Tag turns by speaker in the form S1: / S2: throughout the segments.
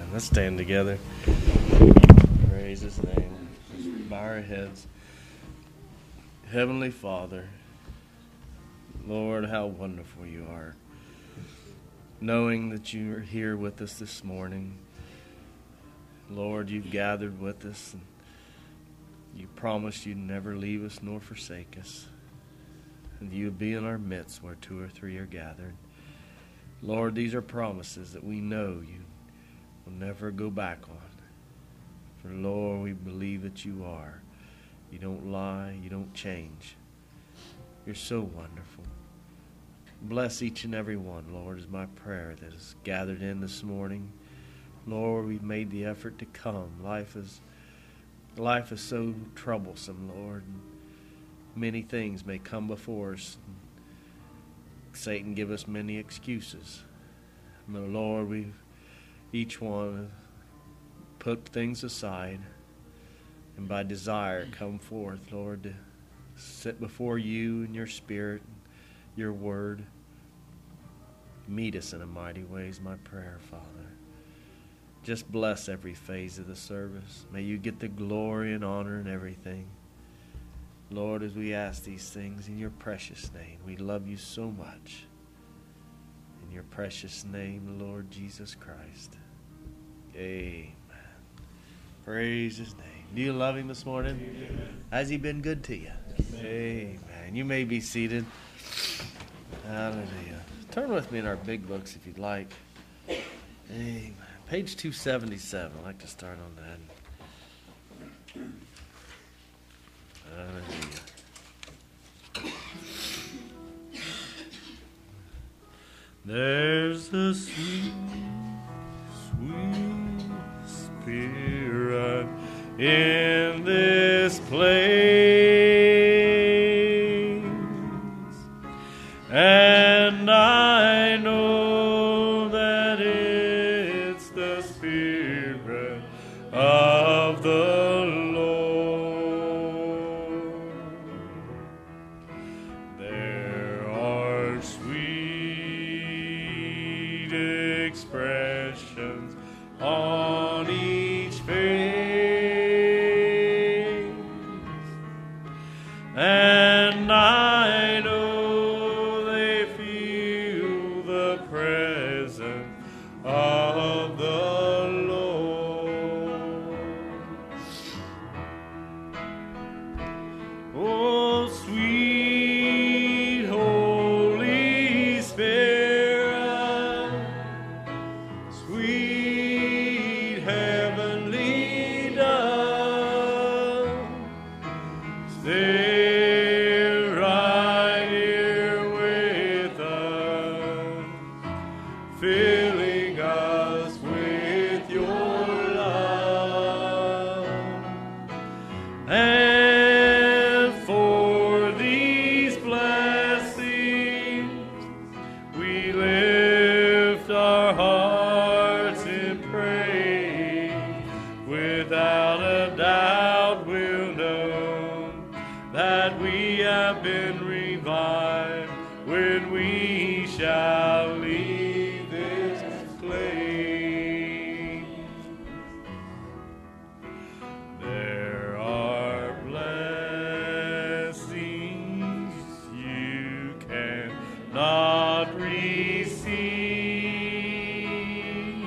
S1: Let's stand together. Praise His name. Bow our heads. Heavenly Father, Lord, how wonderful you are. Knowing that you are here with us this morning. Lord, you've gathered with us, and you promised you'd never leave us nor forsake us. And you would be in our midst where 2 or 3 are gathered. Lord, these are promises that we know you will never go back on. For Lord, we believe that you are. You don't lie, you don't change. You're so wonderful. Bless each and every one, Lord, is my prayer that is gathered in this morning. Lord, we've made the effort to come. Life is so troublesome, Lord. Many things may come before us. Satan give us many excuses. But Lord, we've each one put things aside and by desire come forth, Lord, to sit before you in your spirit, your word. Meet us in a mighty way is my prayer, Father. Just bless every phase of the service. May you get the glory and honor and everything. Lord, as we ask these things in your precious name, we love you so much. In your precious name, Lord Jesus Christ. Amen. Praise his name. Do you love him this morning? Amen. Has he been good to you? Amen. You may be seated. Hallelujah. Turn with me in our big books if you'd like. Amen. Page 277. I'd like to start on that. Hallelujah. There's a sweet, sweet spirit in this place, and I know that it's the Spirit of the Lord. There are sweet expressions on each face, and I know they feel the presence of the Lord. Oh, sweet Holy Spirit, sweet heavenly dove, stay right here with us, filling us with your love. And for these blessings, we lift our hearts in praise. Without a doubt, we'll know that we have been revived when we shall leave this place. There are blessings you cannot receive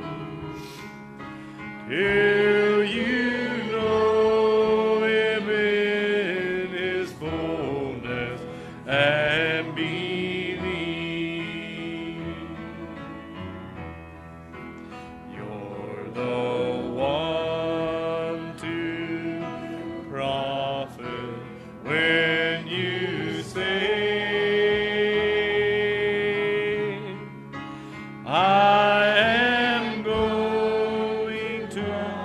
S1: till you know him in his fullness and believe. You're the one to profit when you say, I am going to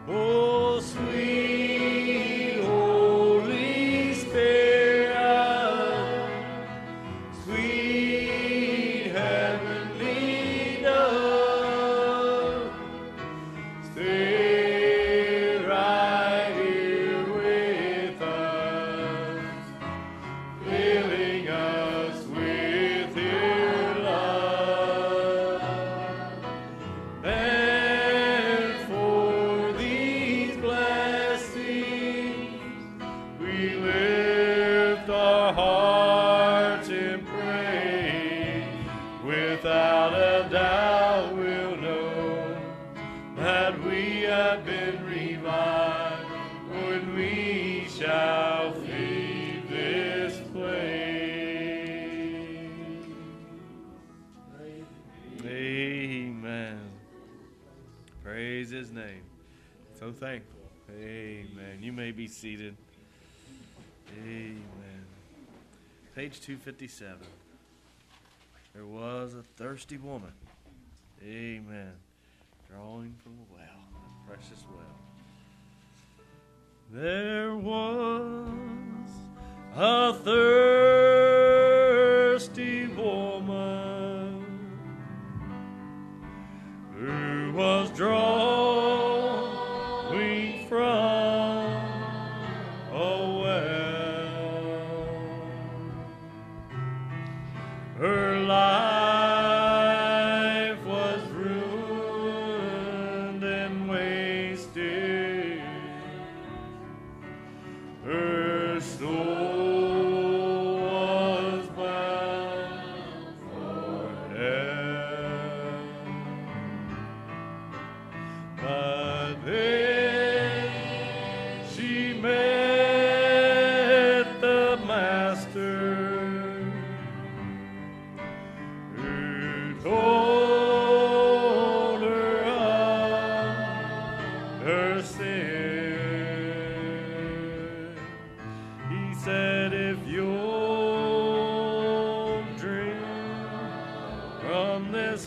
S1: Oh, sweet Holy Spirit, sweet heavenly dove, stay right here with us, filling us with your love. And for these blessings, we lift our hearts in praise. Without a doubt, we'll know that we have been revived when we shall leave this place. Amen. Praise his name. So thankful. Amen. You may be seated. Amen. Page 257. There was a thirsty woman. Amen. Drawing from a well, a precious well. There was a thirsty woman who was drawing from a well. Her life was ruined and wasted. Her soul was bound for hell. But then she met the Master, who told her of her sin. He said, if you'll drink from this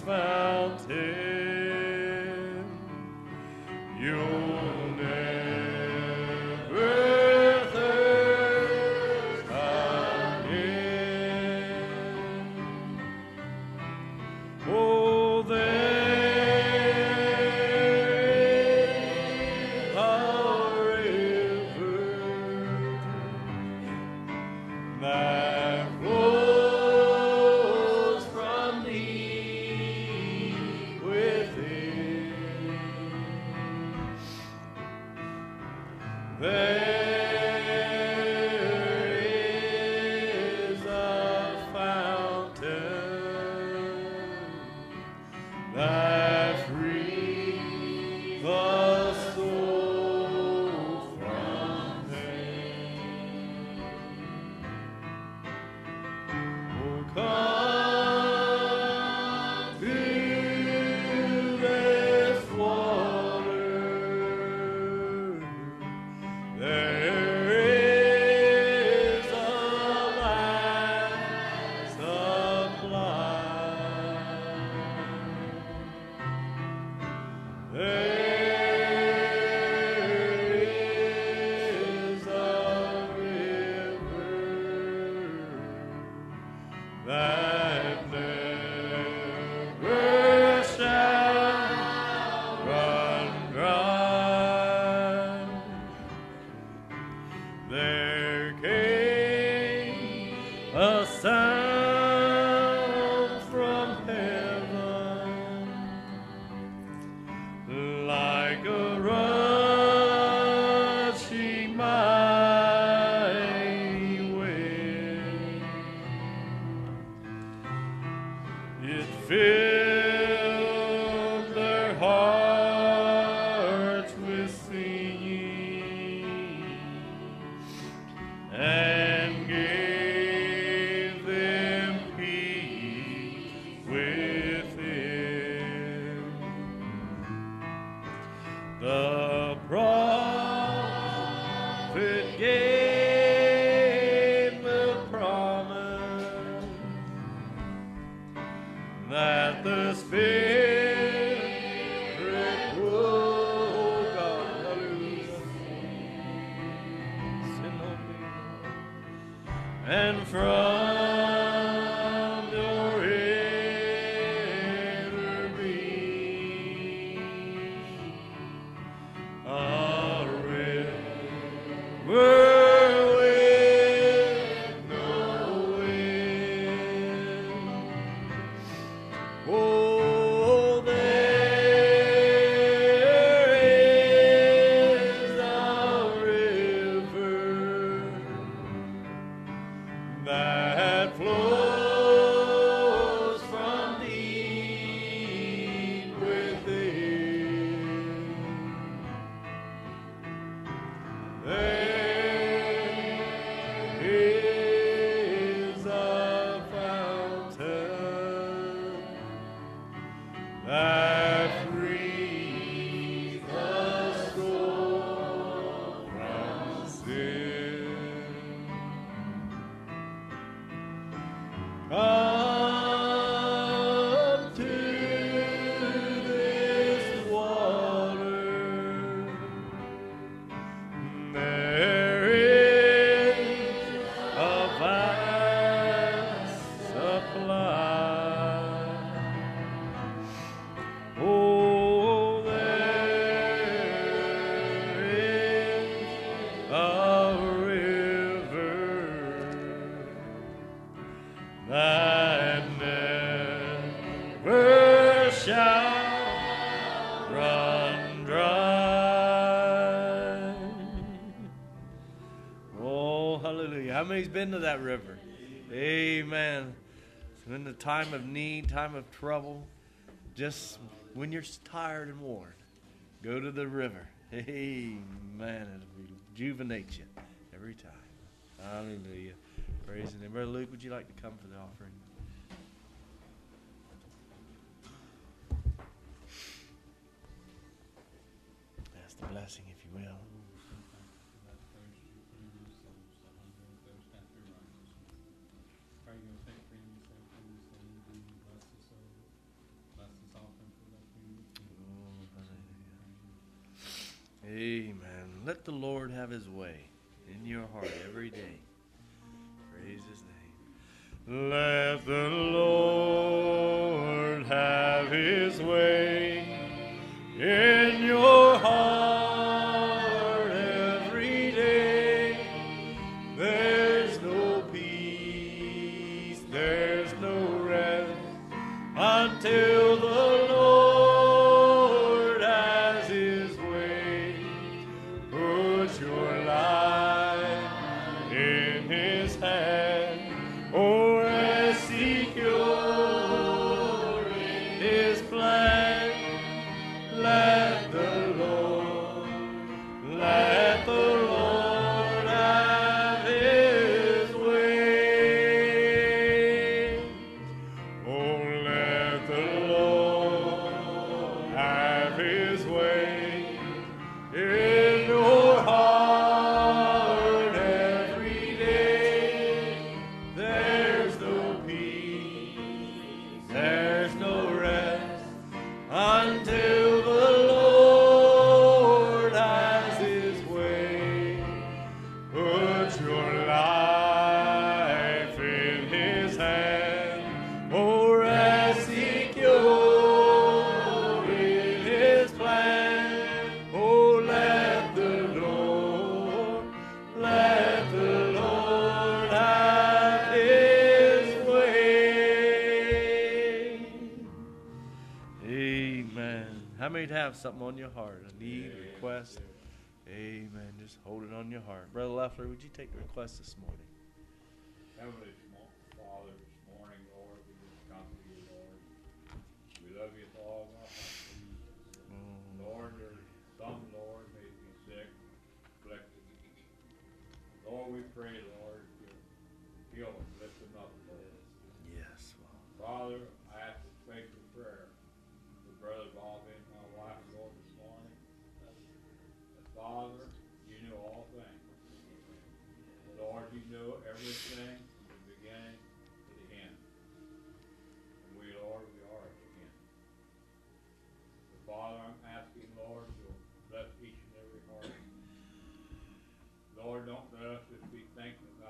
S1: fountain, you'll never thirst again. Oh, there is a river that flows from deep within. There is a fountain that frees the soul from pain. Oh, come to this water. There is a last supply. There is a river that never shall run dry. There came a sound from heaven, like a rushing mighty wind. It filled their hearts with singing and gave them peace within. The prophet gave the promise that the Spirit, oh God, and from your inner being a river with no end. Oh, there is a river that flows from deep within. There is a fountain that frees the soul from sin. Come to this water. There is a vast supply. Oh, there is a river that never shall run dry. Oh, hallelujah. How many's been to that river? Amen. So in the time of need, time of trouble, just when you're tired and worn, go to the river. Amen. It'll rejuvenate you every time. Hallelujah. Praise the name. Brother Luke, would you like to come for the offering? Ask the blessing, if you will. Amen. Let the Lord have his way in your heart every day. Praise his name. Let the Lord have his way in your heart every day. There's no peace, there's no rest until the Lord has his way. Put your life in his hand, oh, rest secure in his plan. Let the Lord have his way. Oh, let the Lord have his way in your heart every day. There's no peace, there's no rest until the Lord has his way. Put your life in his hand, oh, rest secure in his plan. Oh, let the Lord have his way. Amen. How many have something on your heart? A need, request? Amen. Just hold it on your heart. Brother Leffler, would you take the request this morning?
S2: Heavenly Father, this morning, Lord, we just come to you, Lord. We love you with all of our hearts. Lord, there's some, Lord, may be sick, afflicted. Lord, we pray, Lord, you heal them, lift them up, Lord.
S1: Yes,
S2: Father, I ask a special prayer for Brother Bobby and my wife, Lord, this morning. Father, you know all things. Lord, you know everything from the beginning to the end. And we, Lord, we are at the end. So, Father, I'm asking, Lord, you'll bless each and every heart. Lord, don't let us just be thinking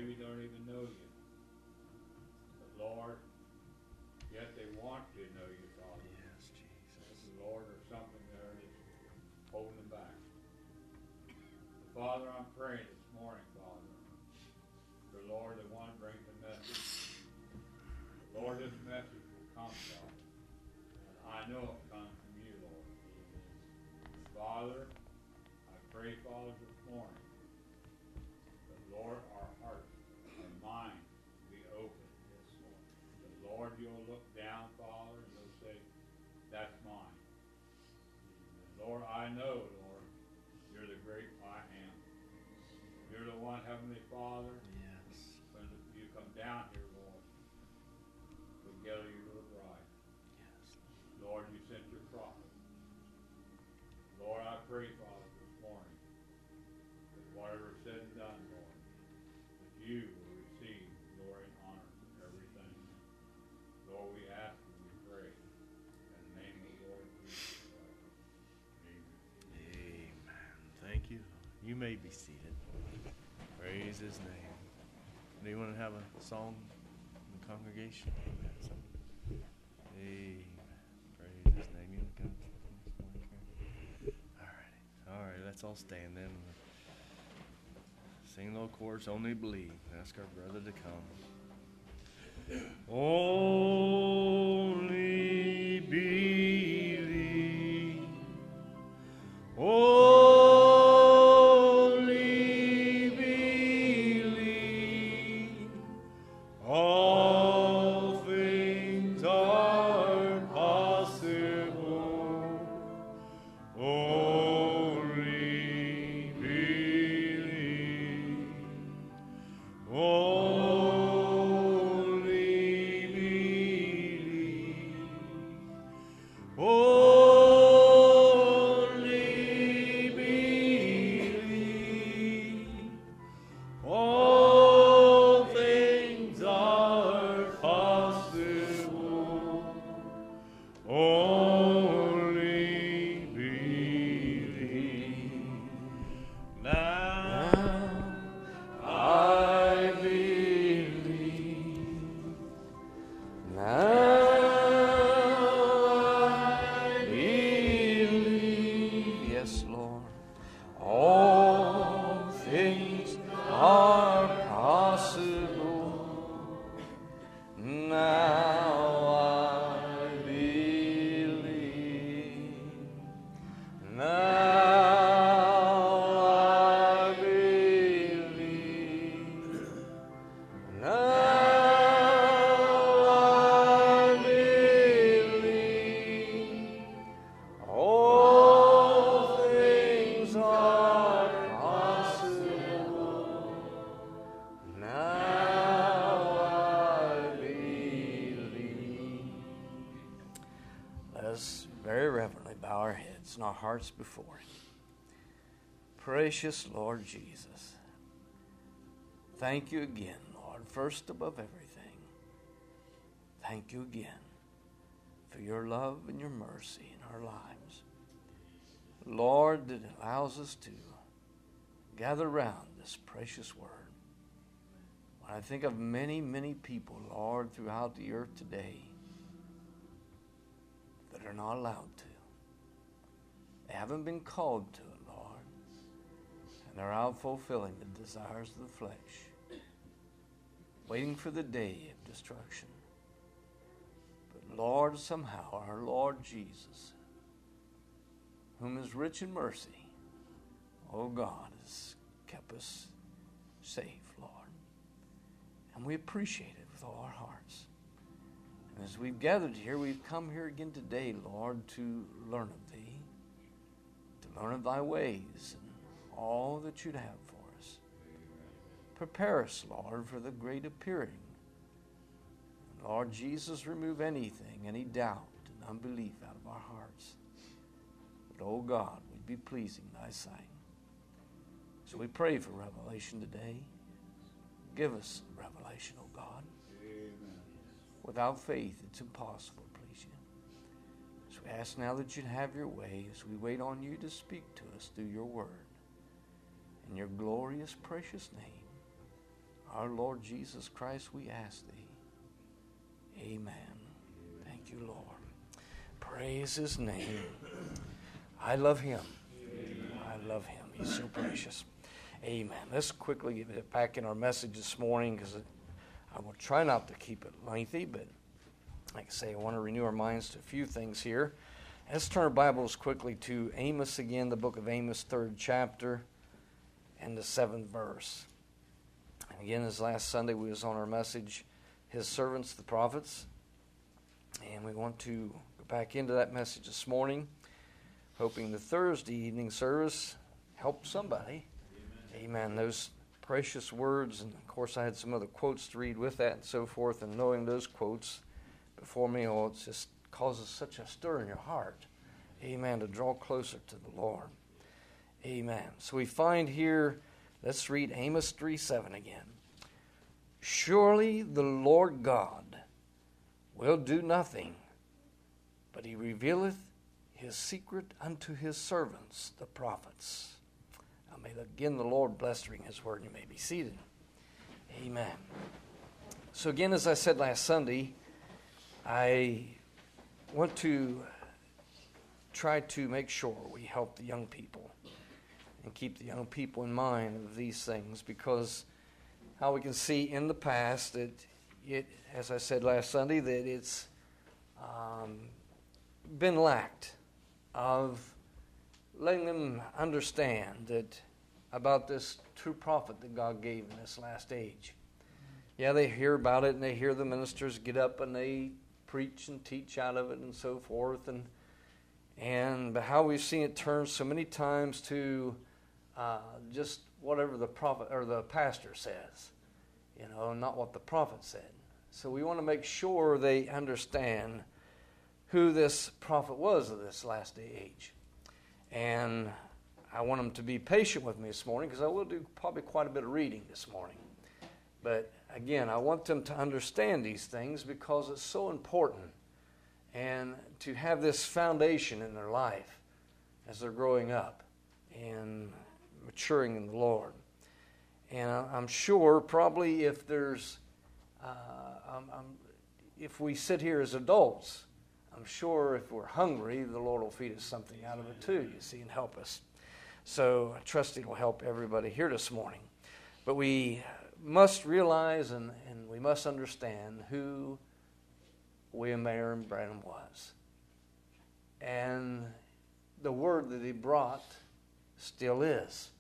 S2: maybe don't even know you. But Lord, yet they want to know you, Father.
S1: Yes, Jesus.
S2: Lord, there's something there that's holding them back. Father, I'm praying this morning, Father, the Lord, the one brings the message. Lord, this message will come, Father. And I know it comes from you, Lord. Father, I pray, Father, this morning, that, Lord, our hearts, our minds be open. That, Lord, you'll look down, Father, and you'll say, that's mine. And Lord, I know, Lord, you're the great I am. You're the one, Heavenly Father.
S1: Yes.
S2: When you come down here, Lord, to gather your little bride.
S1: Yes.
S2: Lord, you sent your prophet. Lord, I pray, Father, this morning, that whatever is said and done, Lord, that you will receive glory and honor for everything. Lord, we ask and we pray in the name of the Lord Jesus Christ. Amen.
S1: Amen. Thank you. You may be seated. Praise his name. Do you want to have a song in the congregation? Amen. Praise his name. You want to come? All right. Let's all stand then. Sing a little chorus, Only Believe. Ask our brother to come. Only believe. Only believe. All things are possible. Only believe. Only believe. Only believe. All things are possible. Only believe. Now I believe. Now I believe. Yes, Lord. All things are possible. Now I believe. Now I believe. Now I believe. All things are possible. Now I believe. Let us very reverently bow our heads and our hearts before Him. Precious Lord Jesus, thank you again, Lord, first above everything. Thank you again for your love and your mercy in our lives. Lord, that allows us to gather around this precious word. When I think of many, many people, Lord, throughout the earth today that are not allowed to. They haven't been called to it, Lord. And they're out fulfilling the desires of the flesh, waiting for the day of destruction. But Lord, somehow our Lord Jesus, whom is rich in mercy, oh God, has kept us safe, Lord. And we appreciate it with all our hearts. And as we've gathered here, we've come here again today, Lord, to learn of Thee, to learn of Thy ways and all that You'd have for us. Prepare us, Lord, for the great appearing. Lord Jesus, remove anything, any doubt and unbelief out of our hearts. But, oh God, we'd be pleasing Thy sight. So we pray for revelation today. Give us revelation, oh God.
S2: Amen.
S1: Without faith, it's impossible to please You. So we ask now that You'd have Your way as we wait on You to speak to us through Your word. In Your glorious, precious name,
S3: our Lord Jesus Christ, we ask thee. Amen. Thank you, Lord. Praise his name. I love him. I love him. He's so precious. Amen. Let's quickly get back in our message this morning, because I will try not to keep it lengthy, but like I say, I want to renew our minds to a few things here. Let's turn our Bibles quickly to Amos again, the book of Amos, 3rd chapter, and the 7th verse. And again, this last Sunday we was on our message, his servants, the prophets. And we want to go back into that message this morning, hoping the Thursday evening service helped somebody. Amen. Those precious words, and of course I had some other quotes to read with that and so forth, and knowing those quotes before me, it just causes such a stir in your heart. Amen. To draw closer to the Lord. Amen. So we find here, let's read Amos 3:7 again. Surely the Lord God will do nothing, but he revealeth his secret unto his servants, the prophets. Now may again the Lord bless during his word, and you may be seated. Amen. So again, as I said last Sunday, I want to try to make sure we help the young people and keep the young people in mind of these things, because how we can see in the past that it, as I said last Sunday, that it's been lacked of letting them understand that about this true prophet that God gave in this last age. Yeah, they hear about it, and they hear the ministers get up and they preach and teach out of it and so forth, and but how we've seen it turn so many times to just whatever the prophet or the pastor says, not what the prophet said. So we want to make sure they understand who this prophet was of this last day age. And I want them to be patient with me this morning, because I will do probably quite a bit of reading this morning. But again, I want them to understand these things, because it's so important, and to have this foundation in their life as they're growing up and maturing in the Lord. And I'm sure probably if there's, if we sit here as adults, I'm sure if we're hungry, the Lord will feed us something out of it too, you see, and help us. So I trust it will help everybody here this morning. But we must realize and we must understand who William Marion Branham was. And the word that he brought still is.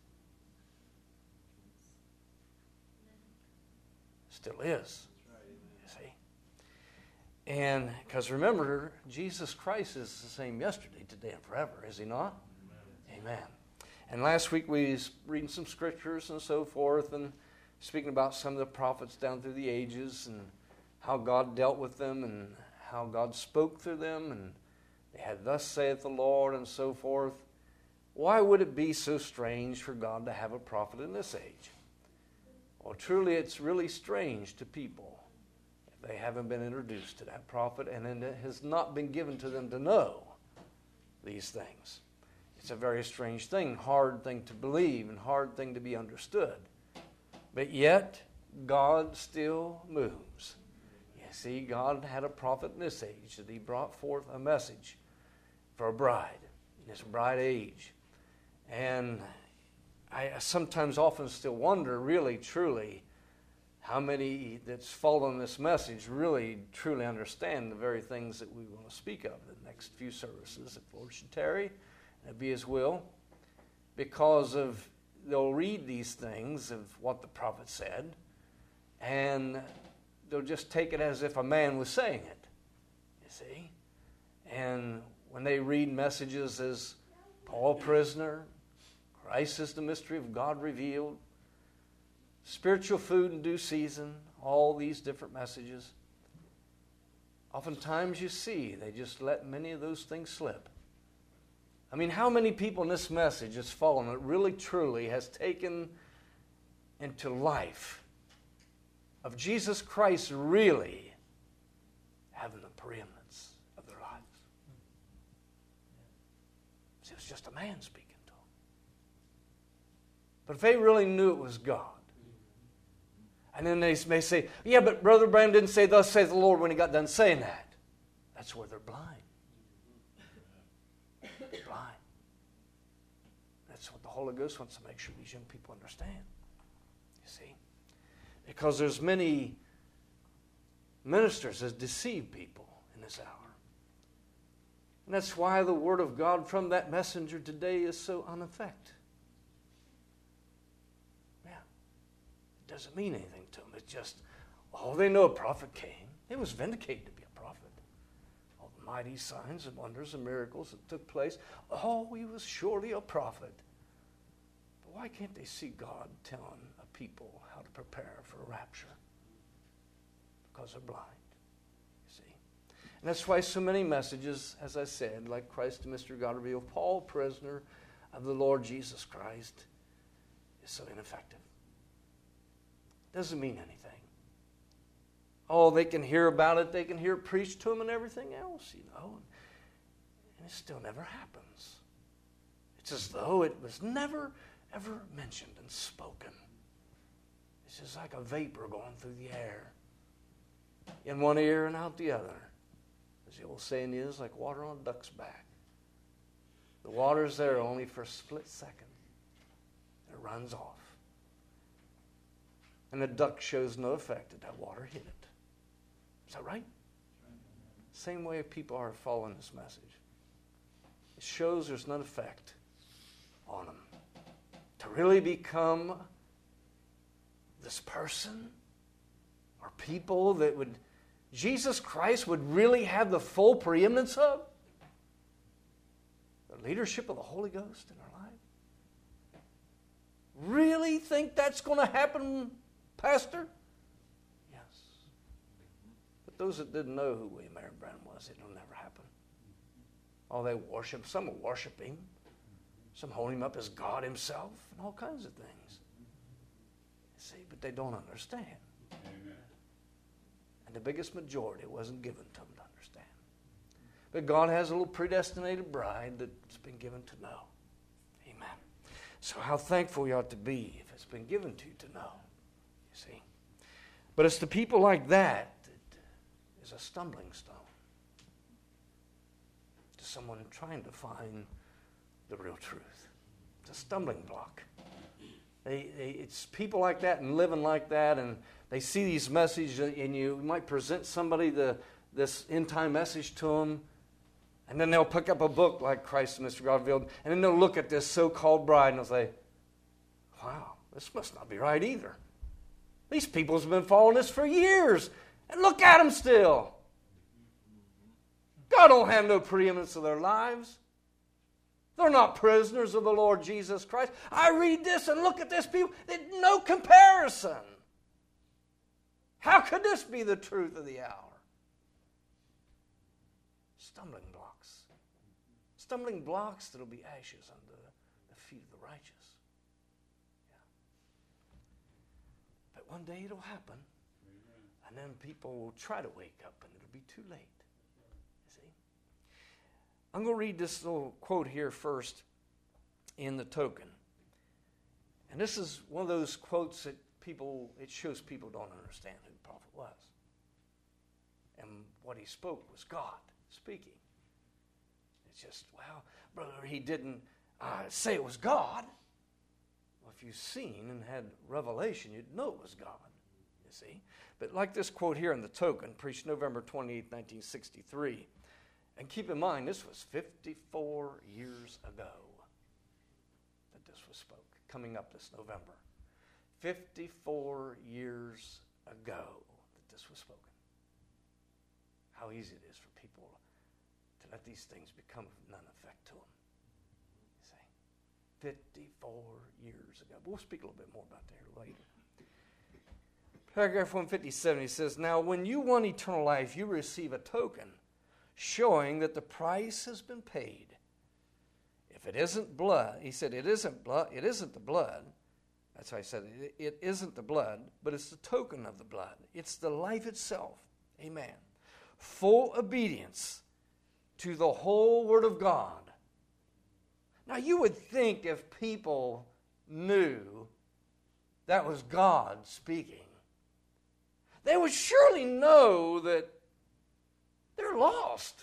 S3: Still is. You see? And because remember, Jesus Christ is the same yesterday, today, and forever, is he not? Amen. And last week we was reading some scriptures and so forth, and speaking about some of the prophets down through the ages, and how God dealt with them, and how God spoke through them, and they had thus saith the Lord, and so forth. Why would it be so strange for God to have a prophet in this age? Well, truly it's really strange to people if they haven't been introduced to that prophet, and it has not been given to them to know these things. It's a very strange thing, hard thing to believe, and hard thing to be understood. But yet, God still moves. You see, God had a prophet in this age that he brought forth a message for a bride in this bride age. And I sometimes often still wonder, really, truly, how many that's following this message really, truly understand the very things that we want to speak of in the next few services, if the Lord should tarry, and it be his will, because of they'll read these things of what the prophet said, and they'll just take it as if a man was saying it, you see. And when they read messages as Paul prisoner, Christ is the mystery of God revealed, spiritual food in due season, all these different messages, oftentimes you see they just let many of those things slip. I mean, how many people in this message has fallen that really, truly has taken into life of Jesus Christ really having the preeminence of their lives? See, it was just a man speaking to them. But if they really knew it was God, And then they may say, yeah, but Brother Branham didn't say, thus saith the Lord, when he got done saying that. That's where they're blind. They're blind. That's what the Holy Ghost wants to make sure these young people understand. You see? Because there's many ministers that deceive people in this hour. And that's why the Word of God from that messenger today is so unaffected. Yeah. It doesn't mean anything to them. It's just, oh, they know a prophet came. It was vindicated to be a prophet. All the mighty signs and wonders and miracles that took place. Oh, he was surely a prophet. But why can't they see God telling a people how to prepare for a rapture? Because they're blind. And that's why so many messages, as I said, like Christ the Mystery God Revealed, Paul, prisoner of the Lord Jesus Christ, is so ineffective. Doesn't mean anything. Oh, they can hear about it, they can hear it preached to them and everything else, you know. And it still never happens. It's as though it was never, ever mentioned and spoken. It's just like a vapor going through the air. In one ear and out the other. As the old saying is, like water on a duck's back. The water's there only for a split second. It runs off. And the duck shows no effect that that water hit it. Is that right? Same way people are following this message. It shows there's no effect on them. To really become this person or people that would Jesus Christ would really have the full preeminence of? The leadership of the Holy Ghost in our life? Really think that's going to happen, Pastor? Yes. But those that didn't know who William Marion Branham was, it'll never happen. Oh, they worship. Some will worship him. Some hold him up as God himself and all kinds of things. You see, but they don't understand.
S2: Amen.
S3: And the biggest majority wasn't given to them to understand. But God has a little predestinated bride that's been given to know. Amen. So how thankful we ought to be if it's been given to you to know. You see. But it's the people like that is a stumbling stone to someone trying to find the real truth. It's a stumbling block. It's people like that and living like that, and they see these messages, and you might present somebody this end-time message to them, and then they'll pick up a book like Christ and Mystery God Revealed, and then they'll look at this so-called bride, and they'll say, wow, this must not be right either. These people have been following this for years, and look at them still. God don't have no preeminence of their lives. They're not prisoners of the Lord Jesus Christ. I read this and look at this people. There's no comparison. How could this be the truth of the hour? Stumbling blocks. Stumbling blocks that will be ashes under the feet of the righteous. Yeah. But one day it'll happen. And then people will try to wake up and it'll be too late. I'm going to read this little quote here first in the token. And this is one of those quotes that it shows people don't understand who the prophet was. And what he spoke was God speaking. It's just, well, brother, he didn't say it was God. Well, if you've seen and had revelation, you'd know it was God, you see. But like this quote here in the token, preached November 28, 1963. And keep in mind, this was 54 years ago that this was spoke, coming up this November. 54 years ago that this was spoken. How easy it is for people to let these things become of none effect to them. You see? 54 years ago. We'll speak a little bit more about that here later. Paragraph 157, he says, now when you won eternal life, you receive a token showing that the price has been paid. If it isn't blood, he said, it isn't the blood. That's how he said it. It isn't the blood, but it's the token of the blood. It's the life itself. Amen. Full obedience to the whole Word of God. Now you would think if people knew that was God speaking, they would surely know that they're lost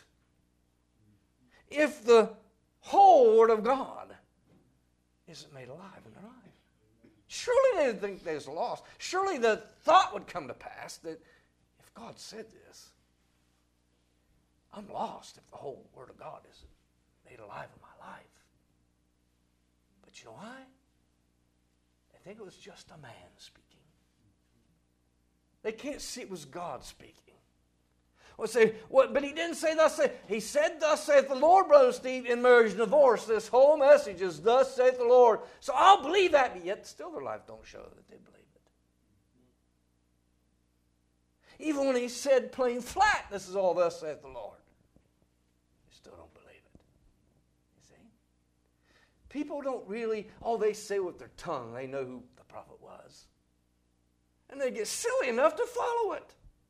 S3: if the whole Word of God isn't made alive in their life. Surely they would think they're lost. Surely the thought would come to pass that if God said this, I'm lost if the whole Word of God isn't made alive in my life. But you know why? I think it was just a man speaking. They can't see it was God speaking. Well, say, what? But he didn't say thus saith. He said, thus saith the Lord, Brother Steve, in marriage and divorce. This whole message is thus saith the Lord. So I'll believe that, but yet still their life don't show that they believe it. Even when he said plain flat, this is all thus saith the Lord, they still don't believe it. You see? People don't really, they say with their tongue, they know who the prophet was. And they get silly enough to follow it.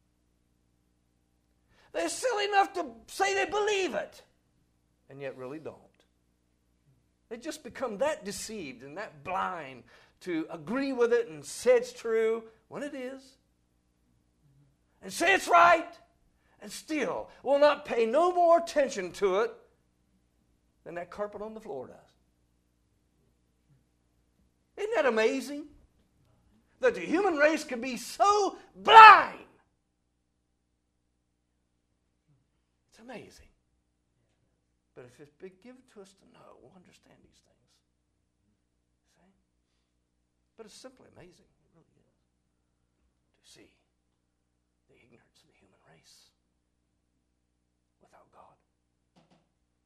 S3: They're silly enough to say they believe it, and yet really don't. They just become that deceived and that blind to agree with it and say it's true when it is, and say it's right, and still will not pay no more attention to it than that carpet on the floor does. Isn't that amazing? That the human race can be so blind. It's amazing. But if it's been given to us to know, we'll understand these things. See? But it's simply amazing. It really is. To see the ignorance of the human race without God. Yeah.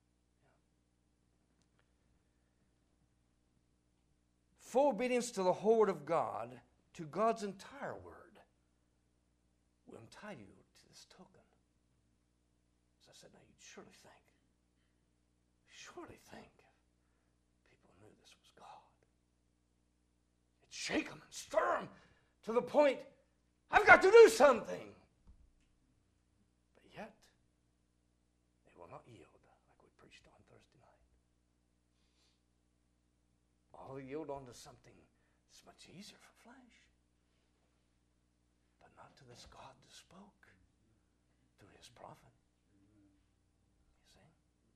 S3: Full obedience to the whole Word of God, to God's entire Word, will entitle you to this token. As I said, now you'd surely think people knew this was God. It'd shake them and stir them to the point, I've got to do something. But yet, they will not yield like we preached on Thursday night. All they yield on to something that's much easier for flesh. But not to this God that spoke through his prophet. You see?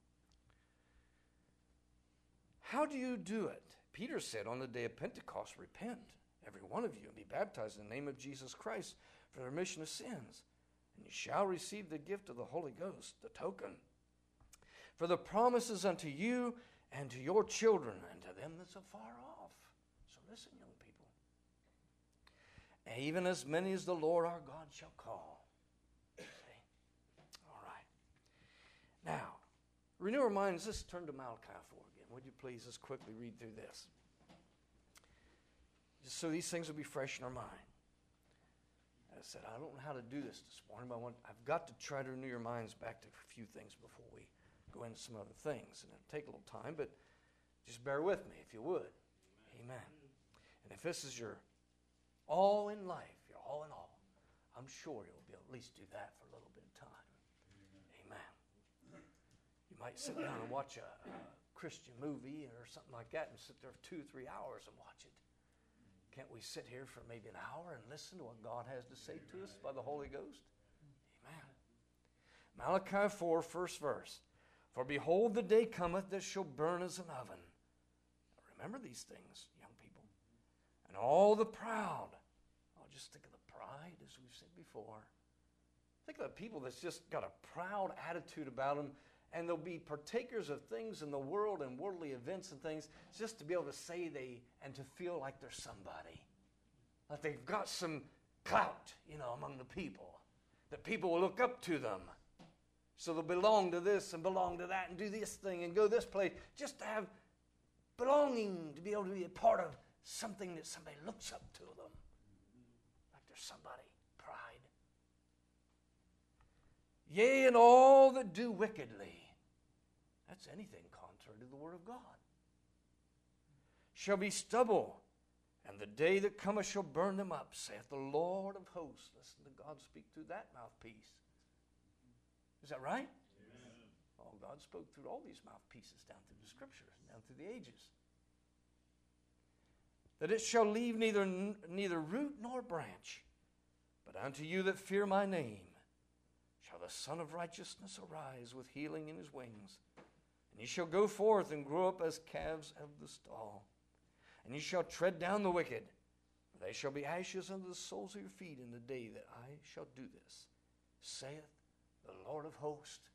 S3: How do you do it? Peter said on the day of Pentecost, repent, every one of you, and be baptized in the name of Jesus Christ for the remission of sins. And you shall receive the gift of the Holy Ghost, the token. For the promises unto you and to your children and to them that's afar off. So listen, young people. Even as many as the Lord our God shall call. See? All right. Now, renew our minds. Let's turn to Malachi 4 again. Would you please just quickly read through this? Just so these things will be fresh in our mind. As I said, I don't know how to do this morning, but I've got to try to renew your minds back to a few things before we go into some other things. And it'll take a little time, but just bear with me if you would. Amen. And if this is your all in life, your all in all, I'm sure you'll be able to at least do that for a little bit of time. Amen. You might sit down and watch a Christian movie or something like that and sit there for 2 or 3 hours and watch it. Can't we sit here for maybe an hour and listen to what God has to say to us by the Holy Ghost? Amen. Malachi 4, first verse. For behold, the day cometh that shall burn as an oven. Now remember these things, young people. And all the proud. Just think of the pride, as we've said before. Think of the people that's just got a proud attitude about them, and they'll be partakers of things in the world and worldly events and things, just to be able to say and to feel like they're somebody. Like they've got some clout, among the people. That people will look up to them. So they'll belong to this and belong to that and do this thing and go this place. Just to have belonging, to be able to be a part of something that somebody looks up to them. Like there's somebody. Pride. Yea, and all that do wickedly. That's anything contrary to the Word of God. Shall be stubble, and the day that cometh shall burn them up, saith the Lord of hosts. Listen to God speak through that mouthpiece. Is that right? Amen. Oh, God spoke through all these mouthpieces down through the Scriptures, down through the ages. That it shall leave neither root nor branch. But unto you that fear my name shall the Son of Righteousness arise with healing in his wings. And ye shall go forth and grow up as calves of the stall. And ye shall tread down the wicked. For they shall be ashes under the soles of your feet in the day that I shall do this, saith the Lord of hosts.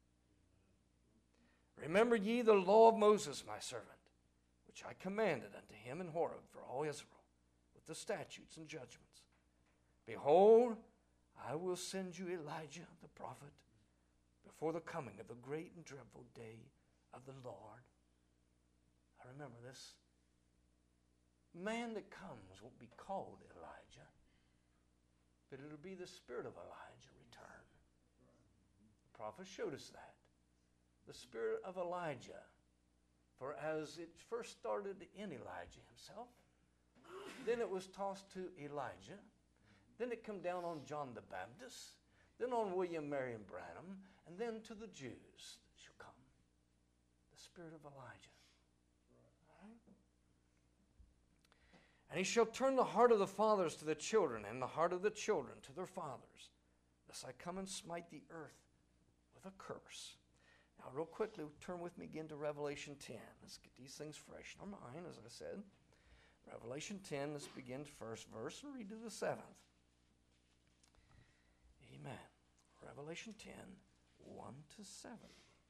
S3: Remember ye the law of Moses my servant, which I commanded unto him in Horeb for all Israel, with the statutes and judgments. Behold, I will send you Elijah the prophet before the coming of the great and dreadful day of the Lord. I remember this man that comes won't be called Elijah, but it'll be the spirit of Elijah return. The prophet showed us that. The spirit of Elijah. For as it first started in Elijah himself, then it was tossed to Elijah, then it come down on John the Baptist, then on William Marion Branham, and then to the Jews that shall come. The spirit of Elijah. All right? And he shall turn the heart of the fathers to the children, and the heart of the children to their fathers, lest I come and smite the earth with a curse. Now, real quickly, turn with me again to Revelation 10. Let's get these things fresh in our mind, as I said. Revelation 10, let's begin the first verse and read to the 7th. Amen. Revelation 10, 1 to 7.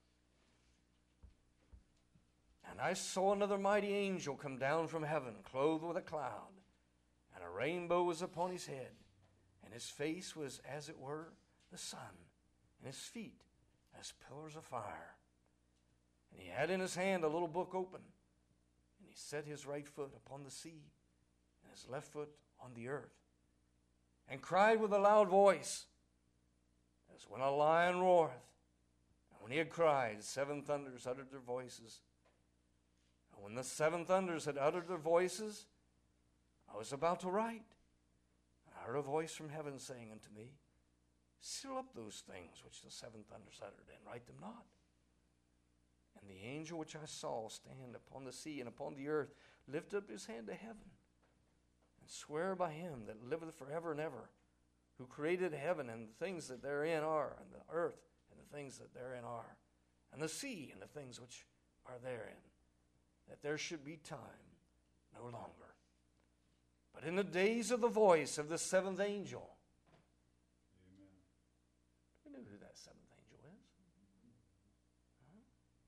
S3: And I saw another mighty angel come down from heaven, clothed with a cloud, and a rainbow was upon his head, and his face was as it were the sun, and his feet as pillars of fire. And he had in his hand a little book open, and he set his right foot upon the sea, and his left foot on the earth, and cried with a loud voice, as when a lion roareth. And when he had cried, 7 thunders uttered their voices. And when the 7 thunders had uttered their voices, I was about to write. And I heard a voice from heaven saying unto me, seal up those things which the 7 thunders uttered, and write them not. And the angel which I saw stand upon the sea and upon the earth lifted up his hand to heaven, and sware by him that liveth forever and ever, who created heaven and the things that therein are, and the earth and the things that therein are, and the sea and the things which are therein, that there should be time no longer. But in the days of the voice of the 7th angel,
S2: Amen.
S3: we know who that 7th angel is. Huh?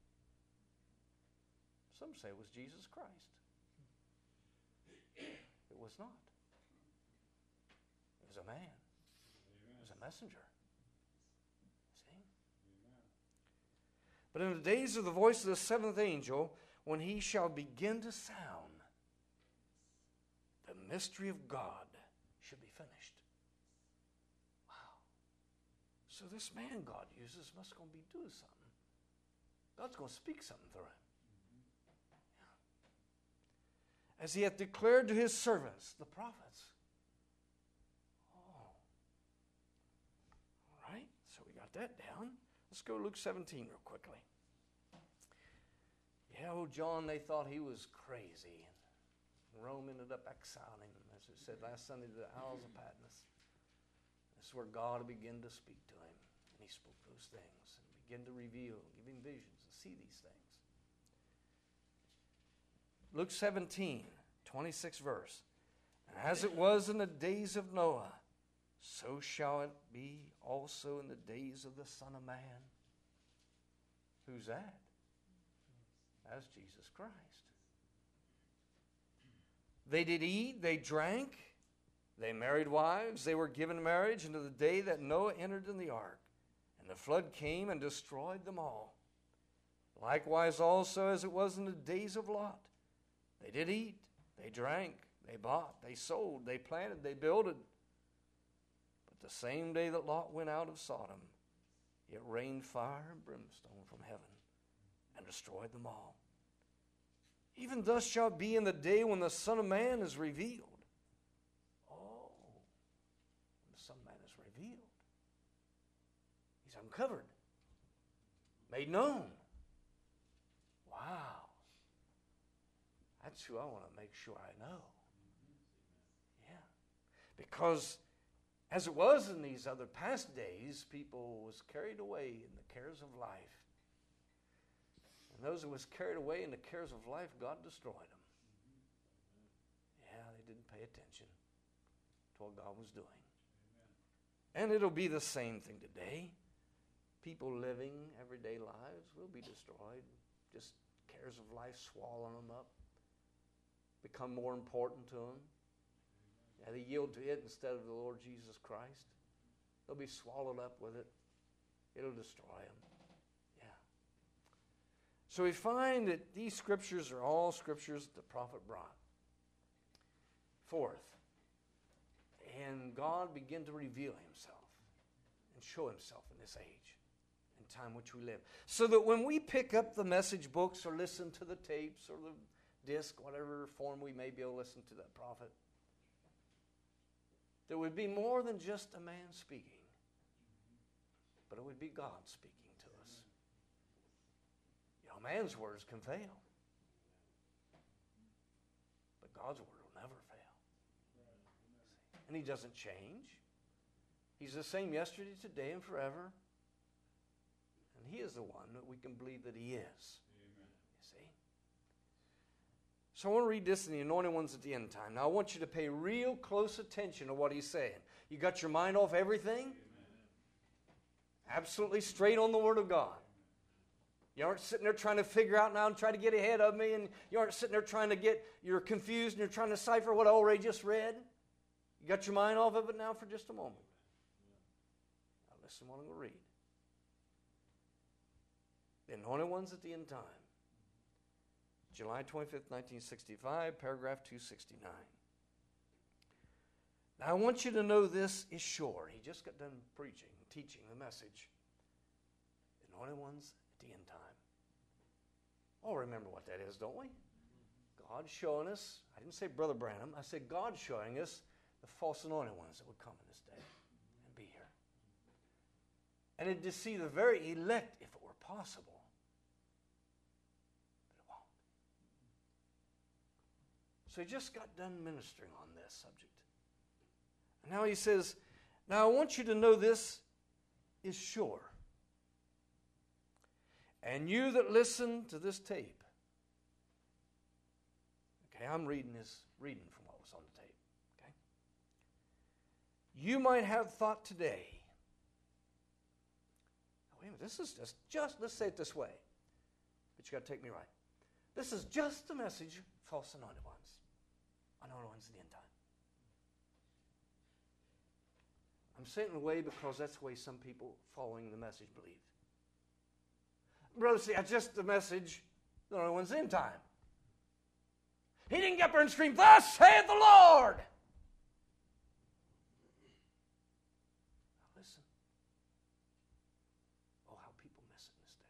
S3: Some say it was Jesus Christ. It was not. It was a man.
S2: Amen.
S3: It was a messenger. See?
S2: Amen.
S3: But in the days of the voice of the 7th angel, when he shall begin to sound, the mystery of God should be finished. Wow. So this man God uses must going to be doing something. God's going to speak something through him. Yeah. As he hath declared to his servants, the prophets. Right? So we got that down. Let's go to Luke 17 real quickly. Yeah, old John, they thought he was crazy. And Rome ended up exiling him, as it said last Sunday, to the Isles of Patmos. This is where God began to speak to him. And he spoke those things and began to reveal, give him visions to see these things. Luke 17, 26 verse. And as it was in the days of Noah, so shall it be also in the days of the Son of Man. Who's that? That's Jesus Christ. They did eat, they drank, they married wives, they were given marriage unto the day that Noah entered in the ark, and the flood came and destroyed them all. Likewise also as it was in the days of Lot. They did eat, they drank, they bought, they sold, they planted, they builded. The same day that Lot went out of Sodom, it rained fire and brimstone from heaven and destroyed them all. Even thus shall it be in the day when the Son of Man is revealed. Oh, when the Son of Man is revealed. He's uncovered, made known. Wow. That's who I want to make sure I know. Yeah. Because As it was in these other past days, people was carried away in the cares of life. And those who was carried away in the cares of life, God destroyed them. Yeah, they didn't pay attention to what God was doing. And it'll be the same thing today. People living everyday lives will be destroyed. Just cares of life swallowing them up. Become more important to them. Yeah, they yield to it instead of the Lord Jesus Christ. They'll be swallowed up with it. It'll destroy them. Yeah. So we find that these scriptures are all scriptures that the prophet brought forth. And God began to reveal himself and show himself in this age and time which we live. So that when we pick up the message books or listen to the tapes or the disc, whatever form we may be able to listen to that prophet, there would be more than just a man speaking, but it would be God speaking to us. You know, man's words can fail, but God's word will never fail. And he doesn't change. He's the same yesterday, today, and forever. And he is the one that we can believe that he is. Amen. You see? So I want to read this in the Anointed Ones at the End Time. Now I want you to pay real close attention to what he's saying. You got your mind off everything? Amen. Absolutely straight on the Word of God. You aren't sitting there trying to figure out now and try to get ahead of me, and you aren't sitting there you're confused and you're trying to decipher what I already just read. You got your mind off of it now for just a moment. Now listen to what I'm going to read. The Anointed Ones at the End Time. July 25th, 1965, paragraph 269. Now I want you to know this is sure. He just got done preaching, teaching the message. The Anointed Ones at the End Time. Oh, remember what that is, don't we? God showing us, I didn't say Brother Branham, I said God showing us the false anointed ones that would come in this day and be here. And it'd deceive the very elect if it were possible. But it won't. So he just got done ministering on this subject. And now he says, now I want you to know this is sure. And you that listen to this tape. Okay, I'm reading from what was on the tape. Okay? You might have thought today. Wait a minute, this is just let's say it this way. But you got to take me right. This is just the message, false anointed ones. Anointed ones in the end time. I'm saying it in a way because that's the way some people following the message believe. Brother, see, that's just the message, the anointed ones in the end time. He didn't get up there and scream, "Thus saith the Lord!" Now listen. Oh, how people miss it in this day.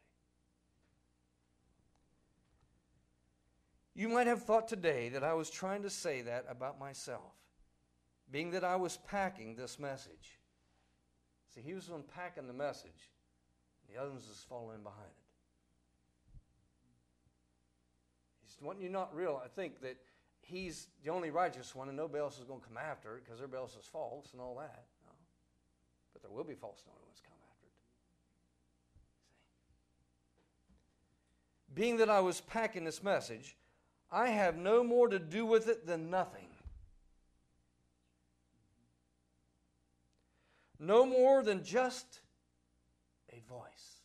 S3: You might have thought today that I was trying to say that about myself, being that I was packing this message. See, he was unpacking the message. The others was following behind it. He's wanting you not real. I think that he's the only righteous one and nobody else is going to come after it because everybody else is false and all that. No. But there will be false anointed ones come after it. See? Being that I was packing this message, I have no more to do with it than nothing. No more than just a voice.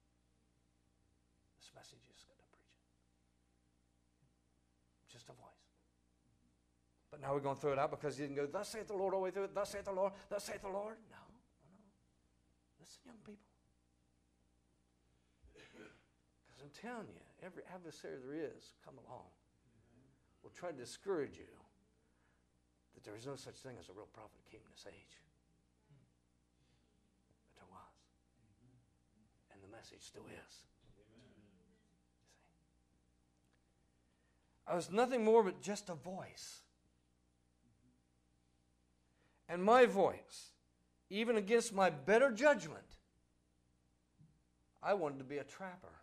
S3: This message is going to preach it. Just a voice. But now we're going to throw it out because he didn't go, "Thus saith the Lord," all the way through it. "Thus saith the Lord, thus saith the Lord." No. Listen, young people. Because I'm telling you, every adversary there is come along will try to discourage you that there is no such thing as a real prophet that came in this age. But there was. And the message still is. See? I was nothing more but just a voice. And my voice, even against my better judgment, I wanted to be a trapper.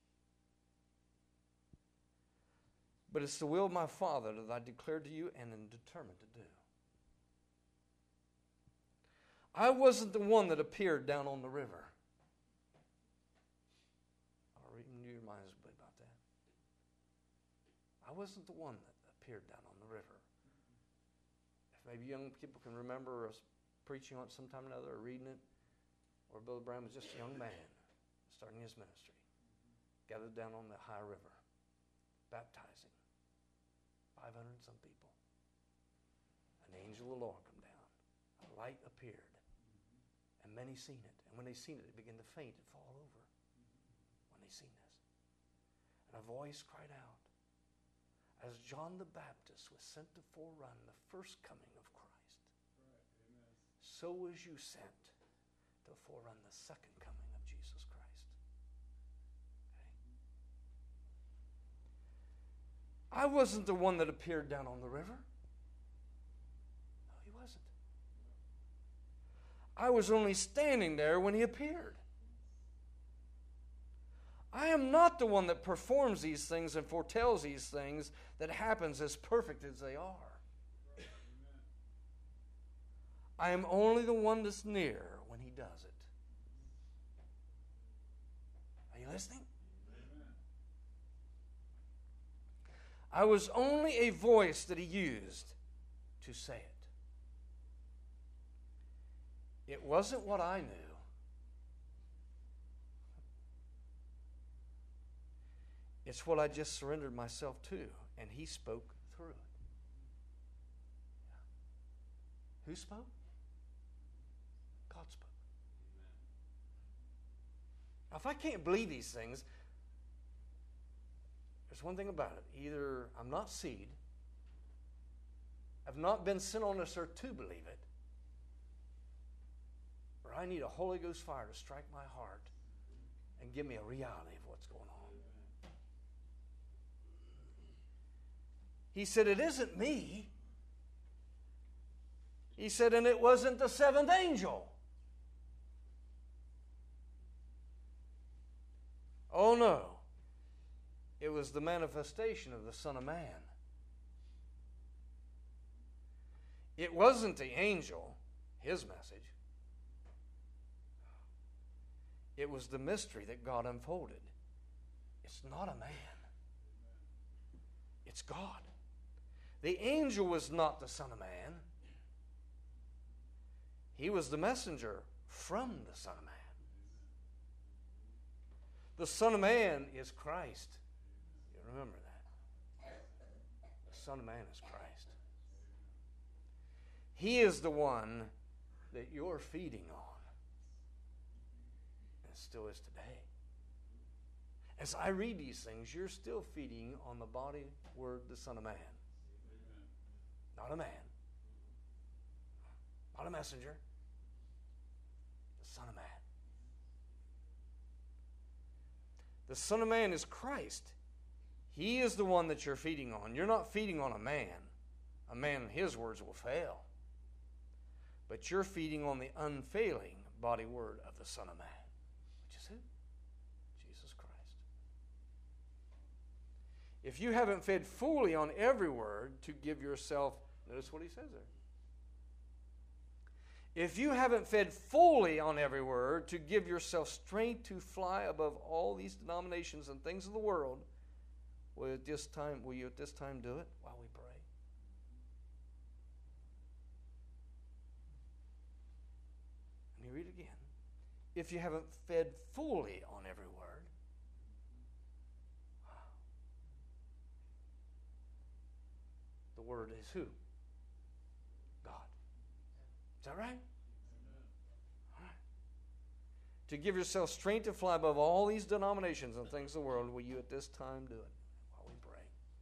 S3: But it's the will of my Father that I declare to you and am determined to do. I wasn't the one that appeared down on the river. I'll renew your minds a bit about that. I wasn't the one that appeared down on the river. If maybe young people can remember us preaching on it sometime or another or reading it, or Brother Branham was just a young man starting his ministry, gathered down on the high river, baptizing 500 and some people. An angel of the Lord come down. A light appeared. And many seen it. And when they seen it, they began to faint and fall over. When they seen this. And a voice cried out, as John the Baptist was sent to forerun the first coming of Christ, so was you sent to forerun the second coming of Jesus Christ. Okay? I wasn't the one that appeared down on the river. No, he wasn't. I was only standing there when he appeared. I am not the one that performs these things and foretells these things that happens as perfect as they are. I am only the one that's near when he does it. Are you listening? I was only a voice that he used to say it. It wasn't what I knew. It's what I just surrendered myself to, and he spoke through it. Yeah. Who spoke? God spoke. Amen. Now, if I can't believe these things, there's one thing about it. Either I'm not seed, I've not been sent on this earth to believe it, or I need a Holy Ghost fire to strike my heart and give me a reality of what's going on. He said, it isn't me. He said, and it wasn't the seventh angel. Oh no. It was the manifestation of the Son of Man. It wasn't the angel, his message. It was the mystery that God unfolded. It's not a man. It's God. The angel was not the Son of Man. He was the messenger from the Son of Man. The Son of Man is Christ. You remember that. The Son of Man is Christ. He is the one that you're feeding on. And still is today. As I read these things, you're still feeding on the body, word, the Son of Man. Amen. Not a man. Not a messenger. The Son of Man. The Son of Man is Christ. He is the one that you're feeding on. You're not feeding on a man. A man, his words will fail. But you're feeding on the unfailing body word of the Son of Man. Which is who? Jesus Christ. If you haven't fed fully on every word to give yourself, notice what he says there. If you haven't fed fully on every word to give yourself strength to fly above all these denominations and things of the world, will you at this time do it while we pray? Let me read it again. If you haven't fed fully on every word, the word is who? God. Is that right? All right. To give yourself strength to fly above all these denominations and things of the world, will you at this time do it while we pray?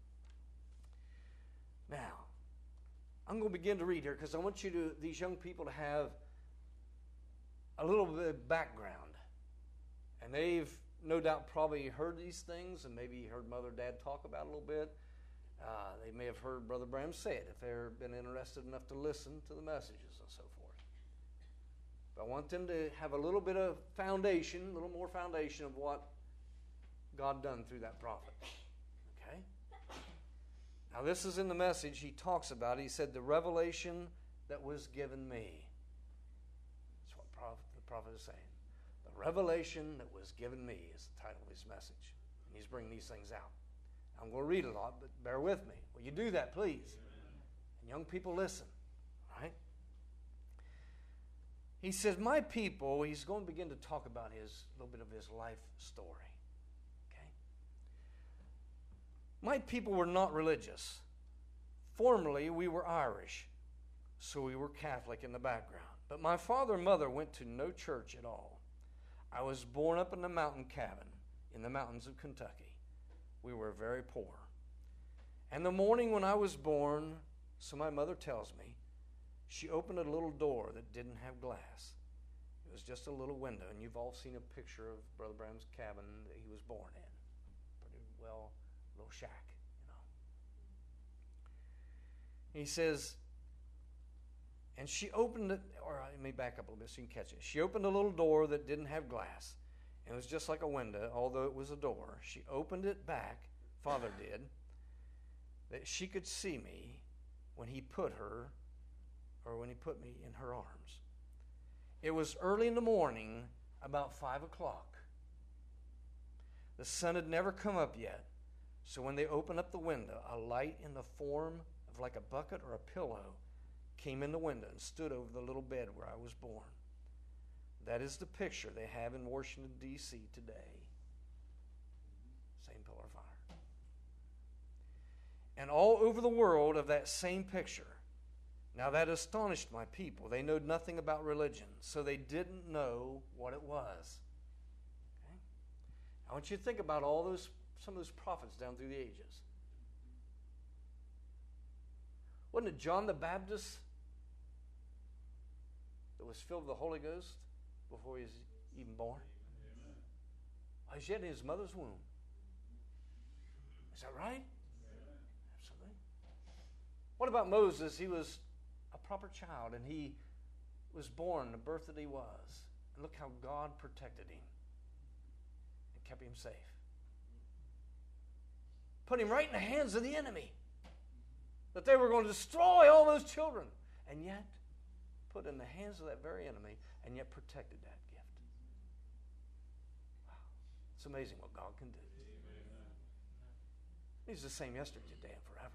S3: Now, I'm going to begin to read here because I want these young people to have a little bit of background. And they've no doubt probably heard these things and maybe heard Mother and Dad talk about it a little bit. They may have heard Brother Branham say it if they've been interested enough to listen to the messages and so forth. But I want them to have a little bit of foundation, a little more foundation of what God done through that prophet. Okay? Now this is in the message he talks about. He said, the revelation that was given me. prophet is saying. The revelation that was given me is the title of his message. And he's bringing these things out. I'm going to read a lot, but bear with me. Will you do that, please? Amen. And young people, listen. All right? He says, my people, he's going to begin to talk about a little bit of his life story. Okay? My people were not religious. Formerly, we were Irish, so we were Catholic in the background. But my father and mother went to no church at all. I was born up in a mountain cabin in the mountains of Kentucky. We were very poor. And the morning when I was born, so my mother tells me, she opened a little door that didn't have glass. It was just a little window, and you've all seen a picture of Brother Branham's cabin that he was born in. Pretty well, little shack, you know. He says, and she opened it, or let me back up a little bit so you can catch it. She opened a little door that didn't have glass. And it was just like a window, although it was a door. She opened it back, Father did, that she could see me when he put me in her arms. It was early in the morning, about 5 o'clock. The sun had never come up yet, so when they opened up the window, a light in the form of like a bucket or a pillow came in the window and stood over the little bed where I was born. That is the picture they have in Washington, D.C. today. Same pillar of fire. And all over the world of that same picture. Now that astonished my people. They know nothing about religion, so they didn't know what it was. Okay? I want you to think about some of those prophets down through the ages. Wasn't it John the Baptist that was filled with the Holy Ghost before he was even born? I was yet in his mother's womb. Is that right? Absolutely. What about Moses? He was a proper child, and he was born the birth that he was. And look how God protected him and kept him safe. Put him right in the hands of the enemy, that they were going to destroy all those children, and yet put in the hands of that very enemy, and yet protected that gift. Wow. It's amazing what God can do. Amen. He's the same yesterday, today, and forever.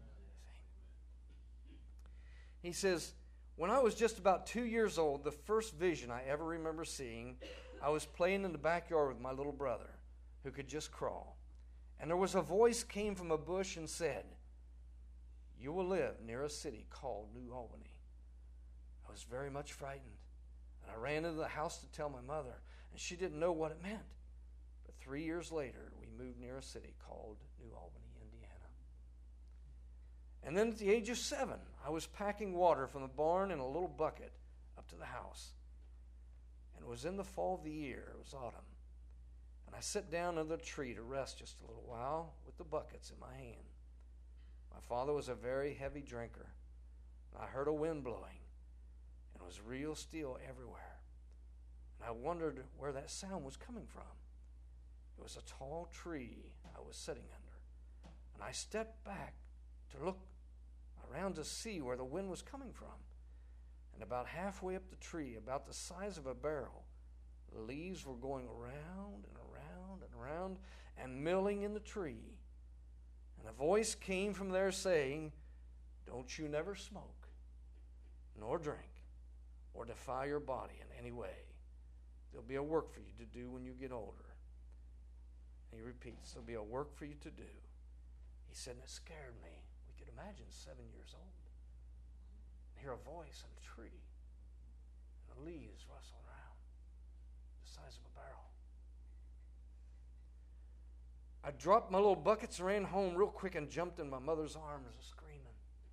S3: He says, when I was just about 2 years old, the first vision I ever remember seeing, I was playing in the backyard with my little brother, who could just crawl. And there was a voice came from a bush and said, "You will live near a city called New Albany." I was very much frightened, and I ran into the house to tell my mother, and she didn't know what it meant. But 3 years later, we moved near a city called New Albany, Indiana. And then at the age of 7, I was packing water from the barn in a little bucket up to the house. And it was in the fall of the year, it was autumn. And I sat down under the tree to rest just a little while with the buckets in my hand. My father was a very heavy drinker. And I heard a wind blowing, and it was real still everywhere. And I wondered where that sound was coming from. It was a tall tree I was sitting under. And I stepped back to look around to see where the wind was coming from. And about halfway up the tree, about the size of a barrel, the leaves were going around and around and around and milling in the tree. And a voice came from there saying, "Don't you never smoke, nor drink, or defile your body in any way. There'll be a work for you to do when you get older." And he repeats, "There'll be a work for you to do." He said, and it scared me. We could imagine 7 years old. And hear a voice in a tree. And the leaves rustling around. The size of a barrel. I dropped my little buckets and ran home real quick and jumped in my mother's arms screaming.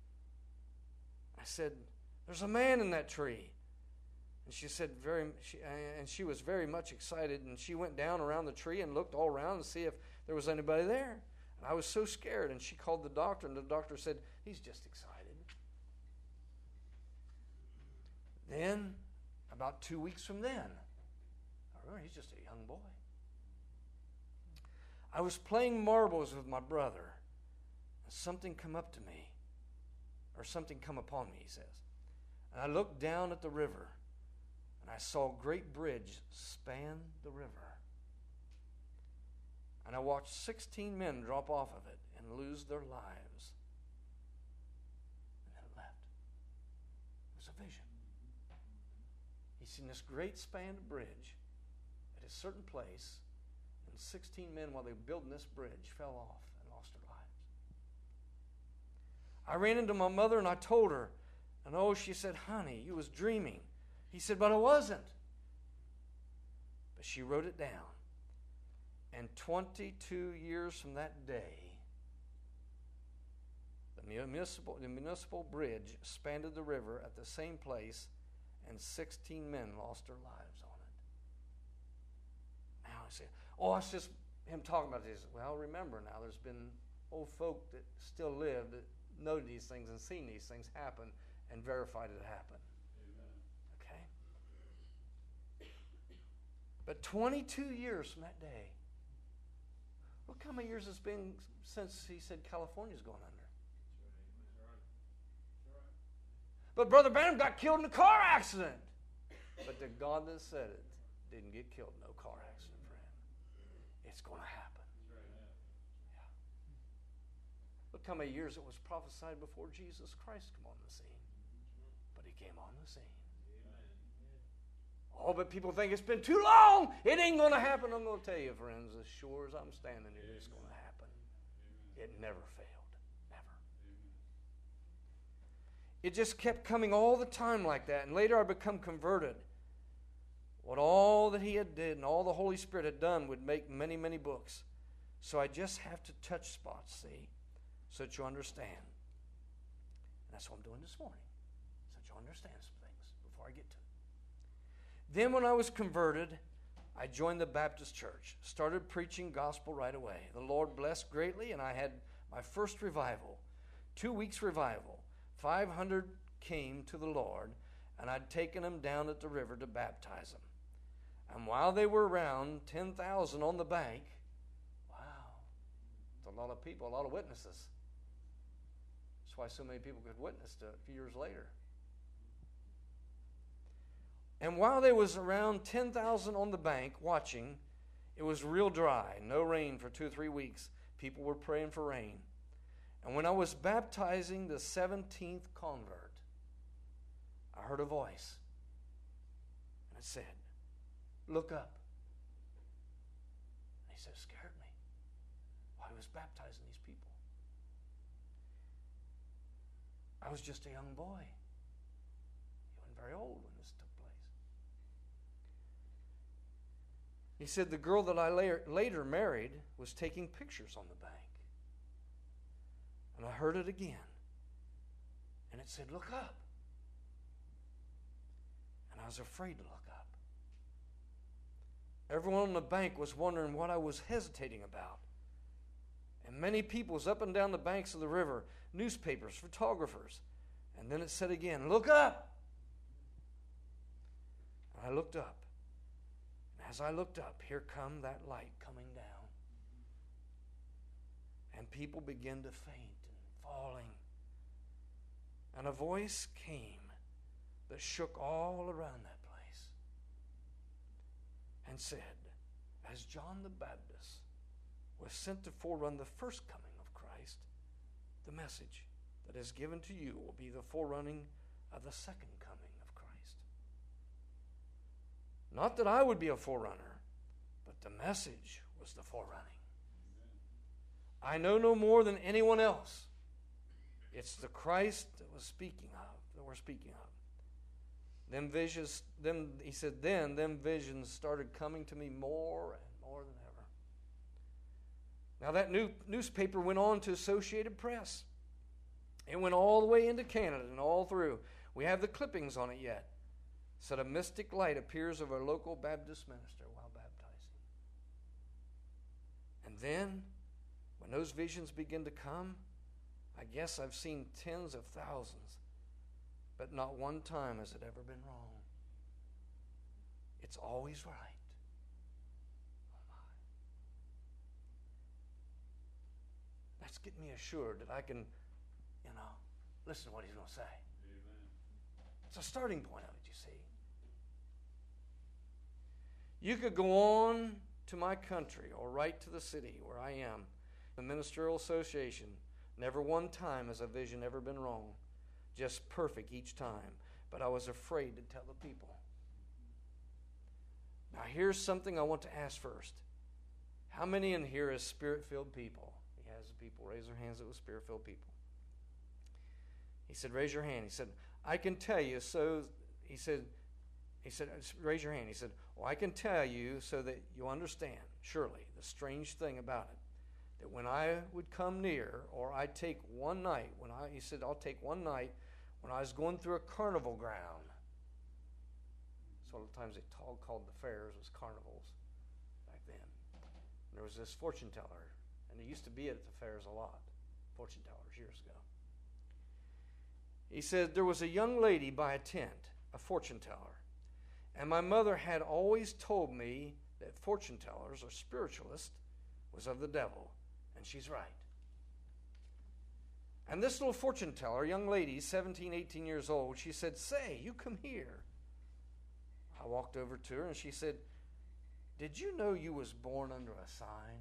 S3: I said, "There's a man in that tree." And she said, she was very much excited, and she went down around the tree and looked all around to see if there was anybody there. And I was so scared, and she called the doctor, and the doctor said, "He's just excited." Then, about 2 weeks from then, I remember he's just a young boy. I was playing marbles with my brother, and something come up to me, or something come upon me, he says. And I looked down at the river, and I I saw a great bridge span the river. And I watched 16 men drop off of it and lose their lives. And then it left. It was a vision. He's seen this great spanned bridge at a certain place, and 16 men, while they were building this bridge, fell off and lost their lives. I ran into my mother and I told her, and oh, she said, honey, you was dreaming. He said, but I wasn't. But she wrote it down. And 22 years from that day, the municipal bridge spanned the river at the same place, and 16 men lost their lives on it. Now I say, oh, it's just him talking about this. Well, remember now, there's been old folk that still live that know these things and seen these things happen and verified it happened. Okay? But 22 years from that day, look how many years it's been since he said California's going under. But Brother Branham got killed in a car accident. But the God that said it didn't get killed in no car accident for him. It's going to happen. Yeah. Look how many years it was prophesied before Jesus Christ came on the scene. But he came on the scene. Oh, but people think it's been too long. It ain't going to happen. I'm going to tell you, friends, as sure as I'm standing here, it's going to happen. It never failed. Never. It just kept coming all the time like that. And later I become converted. What all that he had did and all the Holy Spirit had done would make many, many books. So I just have to touch spots, see, so that you understand. And that's what I'm doing this morning, so that you understand some things before I get to it. Then when I was converted, I joined the Baptist church, started preaching gospel right away. The Lord blessed greatly, and I had my first revival, 2 weeks revival. 500 came to the Lord, and I'd taken them down at the river to baptize them. And while they were around 10,000 on the bank, wow, it's a lot of people, a lot of witnesses. That's why so many people could witness to it a few years later. And while there was around 10,000 on the bank watching, it was real dry, no rain for 2 or 3 weeks. People were praying for rain. And when I was baptizing the 17th convert, I heard a voice. And it said, look up. And he said, it scared me while he was baptizing these people. I was just a young boy. He wasn't very old when this took place. He said the girl that I later married was taking pictures on the bank. And I heard it again. And it said, look up. And I was afraid to look up. Everyone on the bank was wondering what I was hesitating about. And many people was up and down the banks of the river, newspapers, photographers. And then it said again, look up. And I looked up. And as I looked up, here come that light coming down. And people began to faint and falling. And a voice came that shook all around that place and said, as John the Baptist was sent to forerun the first coming of Christ, the message that is given to you will be the forerunning of the second coming of Christ. Not that I would be a forerunner, but the message was the forerunning. I know no more than anyone else. It's the Christ that we're speaking of. Them visions started coming to me more and more than ever. Now that newspaper went on to Associated Press. It went all the way into Canada and all through. We have the clippings on it yet. It said a mystic light appears of a local Baptist minister while baptizing. And then, when those visions begin to come, I guess I've seen tens of thousands, but not one time has it ever been wrong. It's always right. Oh my. That's getting me assured that I can, listen to what he's going to say.
S2: Amen.
S3: It's a starting point of it, you see. You could go on to my country or right to the city where I am. The Ministerial Association, never one time has a vision ever been wrong. Just perfect each time. But I was afraid to tell the people. Now here's something I want to ask first. How many in here is Spirit-filled people? He has the people raise their hands that was Spirit-filled people. He said, raise your hand. He said, I can tell you so. He said, raise your hand. He said, well, I can tell you so that you'll understand, surely, the strange thing about it, that when I would come near, or I'd take one night, he said, I'll take one night when I was going through a carnival ground. So all the times they called the fairs was carnivals back then. And there was this fortune teller, and he used to be at the fairs a lot, fortune tellers years ago. He said, there was a young lady by a tent, a fortune teller. And my mother had always told me that fortune tellers or spiritualists was of the devil. And she's right. And this little fortune teller, young lady, 17, 18 years old, she said, say, you come here. I walked over to her and she said, did you know you was born under a sign?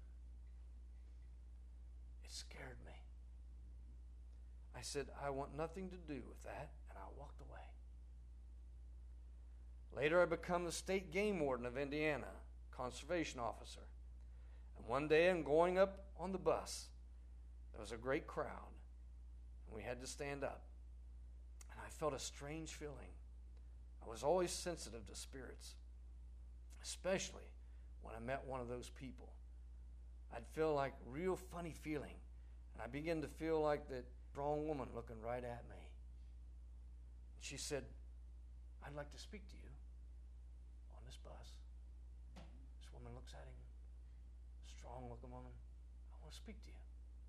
S3: It scared me. I said, I want nothing to do with that, and I walked away. Later, I become the state game warden of Indiana, conservation officer. And one day, I'm going up on the bus. There was a great crowd, and we had to stand up. And I felt a strange feeling. I was always sensitive to spirits, especially when I met one of those people. I'd feel like real funny feeling, and I began to feel like that strong woman looking right at me. She said, I'd like to speak to you on this bus. This woman looks at him, strong looking woman. I want to speak to you.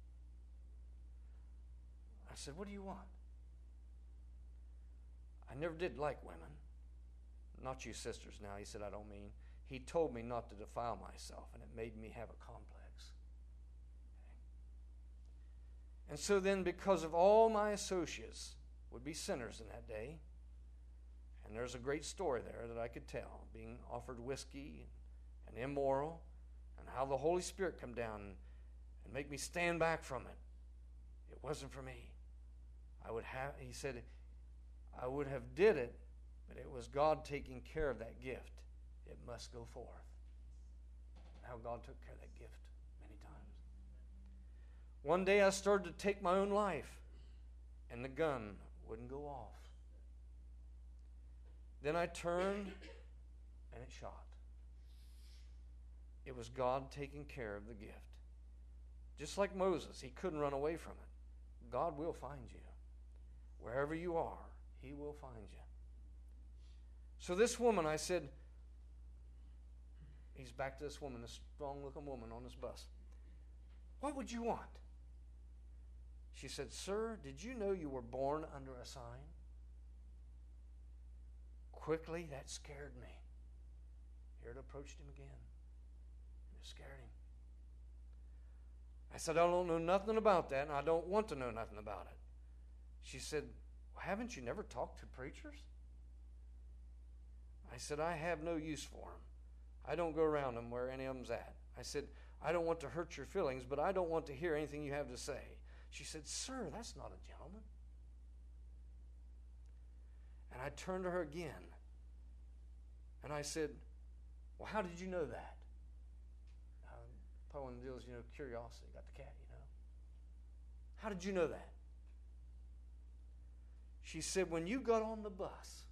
S3: I said, what do you want? I never did like women. Not you sisters now, he said, I don't mean. He told me not to defile myself, and it made me have a complex. And so then, because of all my associates would be sinners in that day, and there's a great story there that I could tell, being offered whiskey and immoral, and how the Holy Spirit come down and make me stand back from it. It wasn't for me. He said, I would have did it, but it was God taking care of that gift. It must go forth. How God took care of that gift many times. One day I started to take my own life, and the gun wouldn't go off. Then I turned, and it shot. It was God taking care of the gift. Just like Moses, he couldn't run away from it. God will find you. Wherever you are, he will find you. So this woman, I said, he's back to this woman, this strong-looking woman on this bus. What would you want? She said, sir, did you know you were born under a sign? Quickly, that scared me. Here it approached him again. And it scared him. I said, I don't know nothing about that, and I don't want to know nothing about it. She said, well, haven't you never talked to preachers? I said, I have no use for them. I don't go around them where any of them's at. I said, I don't want to hurt your feelings, but I don't want to hear anything you have to say. She said, sir, that's not a gentleman. And I turned to her again. And I said, well, how did you know that? Probably one of the deals, curiosity. Got the cat, How did you know that? She said, when you got on the bus,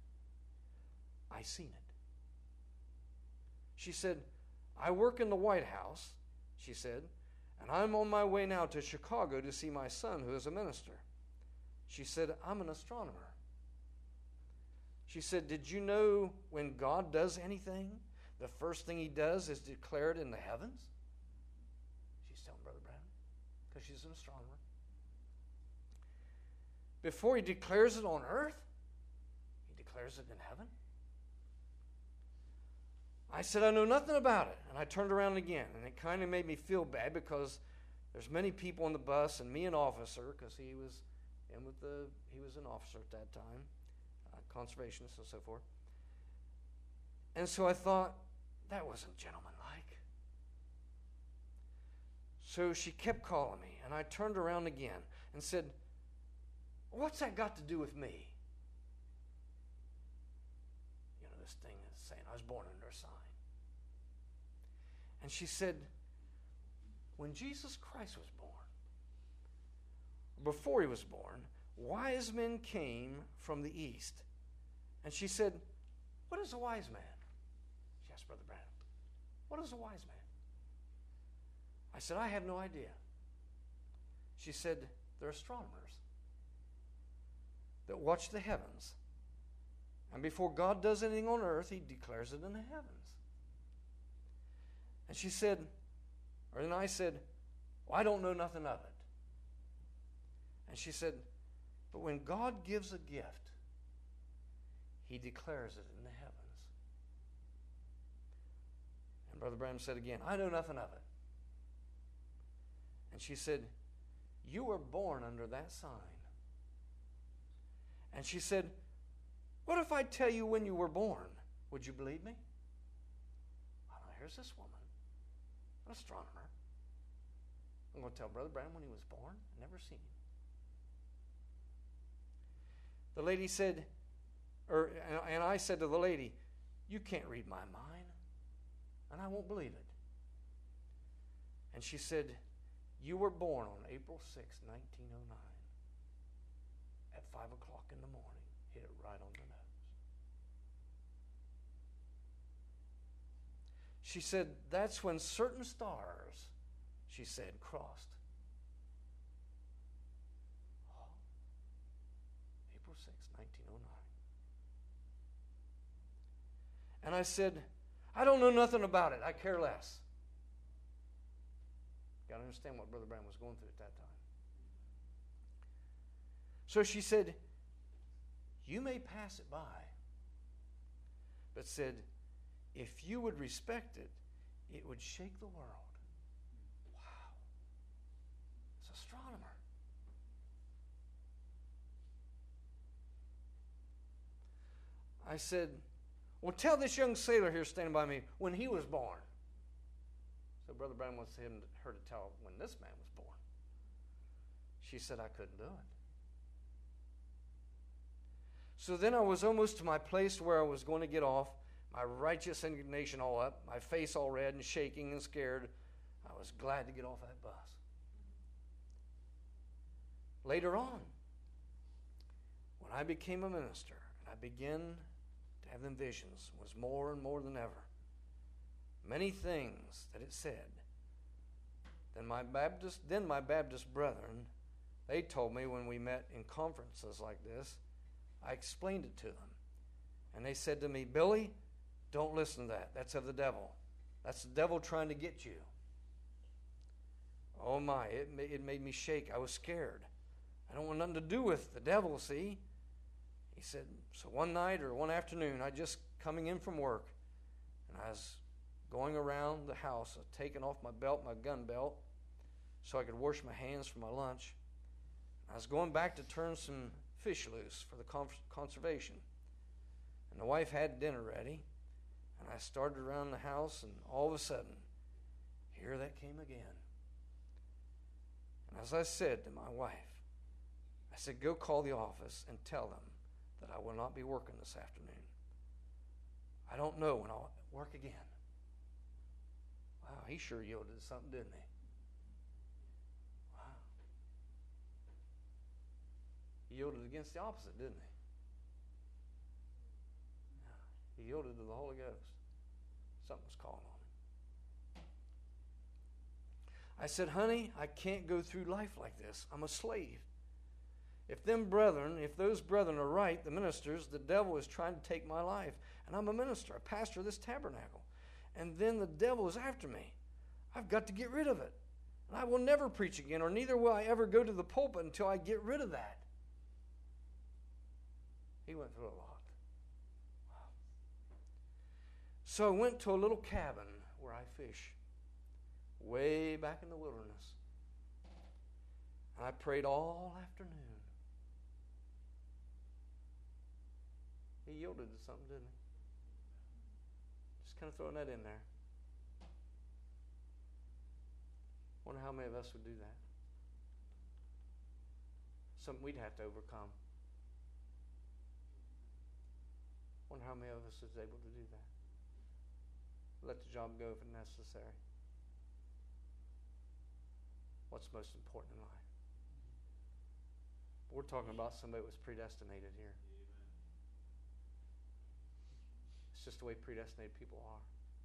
S3: I seen it. She said, I work in the White House, she said, and I'm on my way now to Chicago to see my son who is a minister. She said, I'm an astronomer. She said, did you know when God does anything, the first thing he does is declare it in the heavens? She's telling Brother Brown, because she's an astronomer. Before he declares it on earth, he declares it in heaven. I said, I know nothing about it. And I turned around again, and it kind of made me feel bad because there's many people on the bus and me an officer, because he was an officer at that time, conservationist and so forth. And so I thought, that wasn't gentlemanlike. So she kept calling me, and I turned around again and said, what's that got to do with me? You know, this thing is saying I was born under a sign. And she said, when Jesus Christ was born, before he was born, wise men came from the east. And she said, what is a wise man? She asked Brother Branham, what is a wise man? I said, I have no idea. She said, they're astronomers that watch the heavens. And before God does anything on earth, he declares it in the heavens. And she said, or then I said, well, I don't know nothing of it. And she said, but when God gives a gift, he declares it in the heavens. And Brother Branham said again, I know nothing of it. And she said, you were born under that sign. And she said, what if I tell you when you were born? Would you believe me? Well, here's this woman, an astronomer. I'm going to tell Brother Branham when he was born. I've never seen him. The lady said, and I said to the lady, you can't read my mind, and I won't believe it. And she said, you were born on April 6, 1909, at 5 o'clock in the morning. Hit it right on the nose. She said, that's when certain stars, she said, crossed. Oh, April 6, 1909. And I said, I don't know nothing about it. I care less. Got to understand what Brother Branham was going through at that time. So she said, you may pass it by, but said, if you would respect it, it would shake the world. Wow. It's an astronomer. I said, well, tell this young sailor here standing by me when he was born. So Brother Branham wants her to tell when this man was born. She said, I couldn't do it. So then I was almost to my place where I was going to get off, my righteous indignation all up, my face all red and shaking and scared. I was glad to get off that bus. Later on, when I became a minister and I began to have them visions, was more and more than ever. Many things that it said. Then my Baptist brethren, they told me when we met in conferences like this, I explained it to them. And they said to me, Billy, don't listen to that. That's of the devil. That's the devil trying to get you. Oh my, it made me shake. I was scared. I don't want nothing to do with the devil, see? He said, so one night or one afternoon, I just coming in from work, and I was going around the house, taking off my belt, my gun belt, so I could wash my hands for my lunch. I was going back to turn some fish loose for the conservation. And the wife had dinner ready, and I started around the house, and all of a sudden, here that came again. And as I said to my wife, I said, go call the office and tell them that I will not be working this afternoon. I don't know when I'll work again. Wow, he sure yielded to something, didn't he? Wow. He yielded against the opposite, didn't he? Yeah. He yielded to the Holy Ghost. Something was calling on him. I said, honey, I can't go through life like this. I'm a slave. If those brethren are right, the ministers, the devil is trying to take my life. And I'm a minister, a pastor of this tabernacle. And then the devil is after me. I've got to get rid of it. And I will never preach again, or neither will I ever go to the pulpit until I get rid of that. He went through a lot. Wow. So I went to a little cabin where I fish, way back in the wilderness. And I prayed all afternoon. He yielded to something, didn't he? kind of throwing that in there. Wonder how many of us would do that. Something we'd have to overcome. Wonder how many of us is able to do that. Let the job go if necessary. What's most important in life? We're talking about somebody that was predestinated here. It's just the way predestinated people are.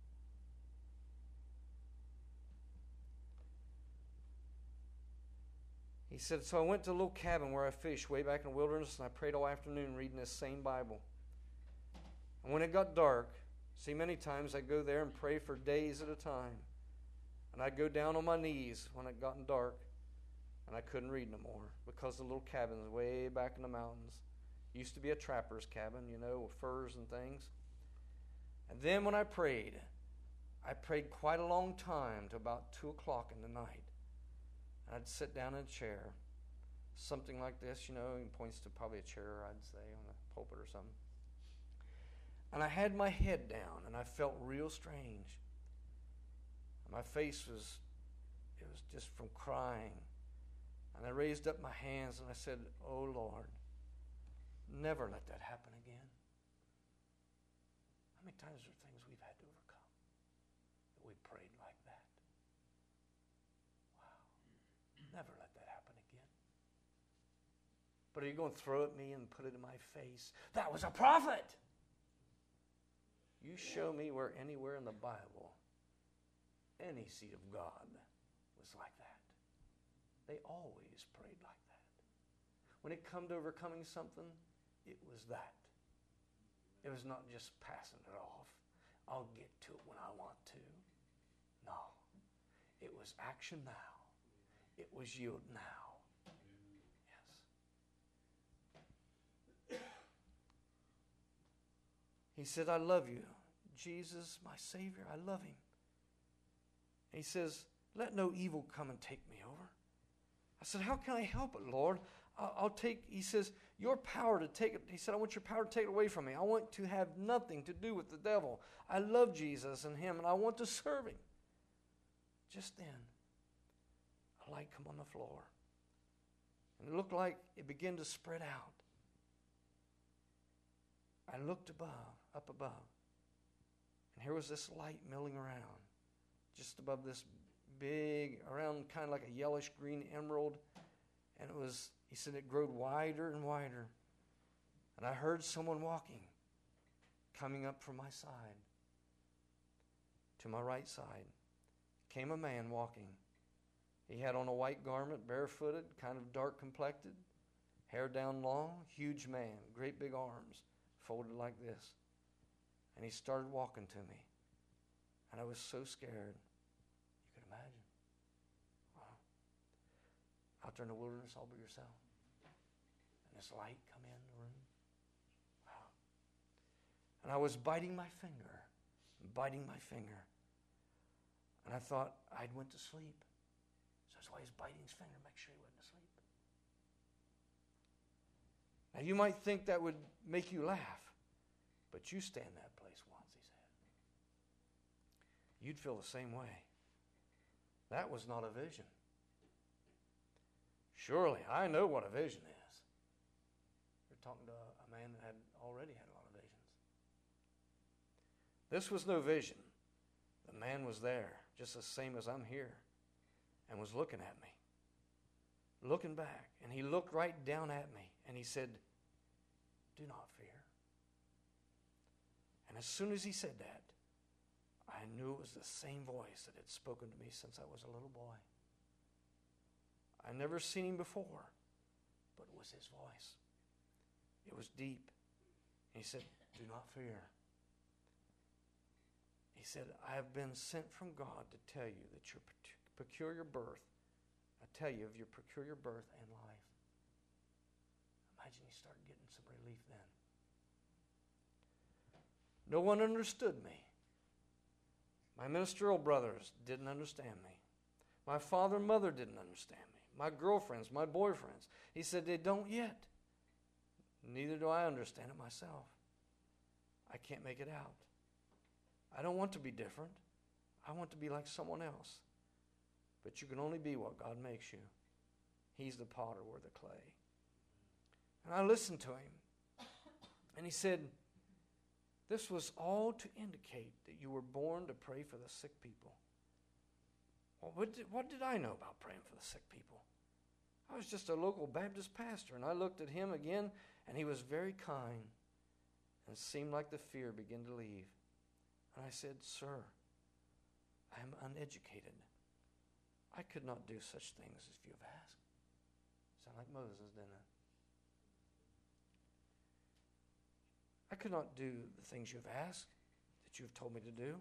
S3: He said, so I went to a little cabin where I fished way back in the wilderness, and I prayed all afternoon reading this same Bible. And when it got dark, see, many times I'd go there and pray for days at a time. And I'd go down on my knees when it got dark, and I couldn't read no more because the little cabin was way back in the mountains. Used to be a trapper's cabin, you know, with furs and things. And then when I prayed quite a long time, to about 2 o'clock in the night. I'd sit down in a chair, something like this, you know, he points to probably a chair, I'd say, on a pulpit or something. And I had my head down, and I felt real strange. My face was just from crying. And I raised up my hands, and I said, oh, Lord, never let that happen again. How many times are things we've had to overcome that we prayed like that? Wow. Never let that happen again. But are you going to throw at me and put it in my face? That was a prophet! You show me where anywhere in the Bible any seed of God was like that. They always prayed like that. When it come to overcoming something, it was that. It was not just passing it off. I'll get to it when I want to. No. It was action now. It was yield now. Yes. He said, I love you. Jesus, my Savior, I love him. And he says, let no evil come and take me over. I said, how can I help it, Lord? I'll take, he says, your power to take it. He said, I want your power to take it away from me. I want to have nothing to do with the devil. I love Jesus and him, and I want to serve him. Just then, a light come on the floor. And it looked like it began to spread out. I looked up above. And here was this light milling around. Just above this big, around kind of like a yellowish green emerald. And it was, he said, it grew wider and wider. And I heard someone walking, coming up from my side. To my right side came a man walking. He had on a white garment, barefooted, kind of dark complected, hair down long, huge man, great big arms, folded like this. And he started walking to me. And I was so scared. You could imagine. Wow. Out there in the wilderness all by yourself. And this light come in the room. Wow. And I was biting my finger. And I thought I'd went to sleep. So that's why he's biting his finger to make sure he wasn't asleep. Now you might think that would make you laugh. But you stand in that place once, he said. You'd feel the same way. That was not a vision. Surely, I know what a vision is. You're talking to a man that had already had a lot of visions. This was no vision. The man was there, just the same as I'm here, and was looking at me. Looking back. And he looked right down at me, and he said, do not fear. And as soon as he said that, I knew it was the same voice that had spoken to me since I was a little boy. I'd never seen him before, but it was his voice. It was deep. And he said, do not fear. He said, I have been sent from God to tell you that your peculiar birth, I tell you of your peculiar birth and life. Imagine he started getting some relief then. No one understood me. My ministerial brothers didn't understand me. My father and mother didn't understand me. My girlfriends, my boyfriends. He said, they don't yet. Neither do I understand it myself. I can't make it out. I don't want to be different. I want to be like someone else. But you can only be what God makes you. He's the potter, we're the clay. And I listened to him. And he said, this was all to indicate that you were born to pray for the sick people. Well, what did I know about praying for the sick people? I was just a local Baptist pastor, and I looked at him again, and he was very kind, and it seemed like the fear began to leave. And I said, sir, I am uneducated. I could not do such things as you have asked. Sound like Moses, didn't it? I could not do the things you have asked, that you have told me to do.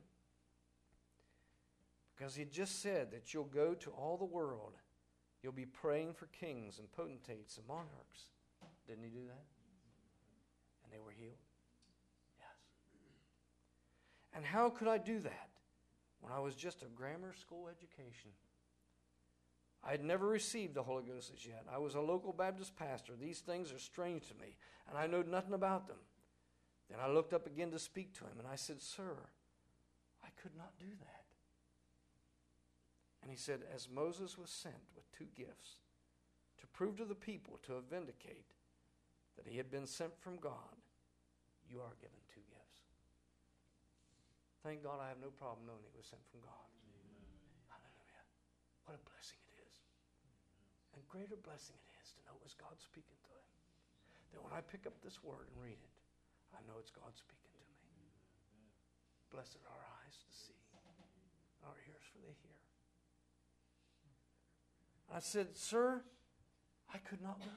S3: Because he just said that you'll go to all the world. You'll be praying for kings and potentates and monarchs. Didn't he do that? And they were healed? Yes. And how could I do that when I was just a grammar school education? I had never received the Holy Ghost as yet. I was a local Baptist pastor. These things are strange to me, and I know nothing about them. Then I looked up again to speak to him, and I said, sir, I could not do that. And he said, as Moses was sent with 2 gifts to prove to the people, to vindicate that he had been sent from God, you are given 2 gifts. Thank God I have no problem knowing he was sent from God. Amen. Hallelujah. What a blessing it is. And greater blessing it is to know it was God speaking to him. That when I pick up this word and read it, I know it's God speaking to me. Blessed are our eyes to see, our ears for they hear. I said, sir, I could not go.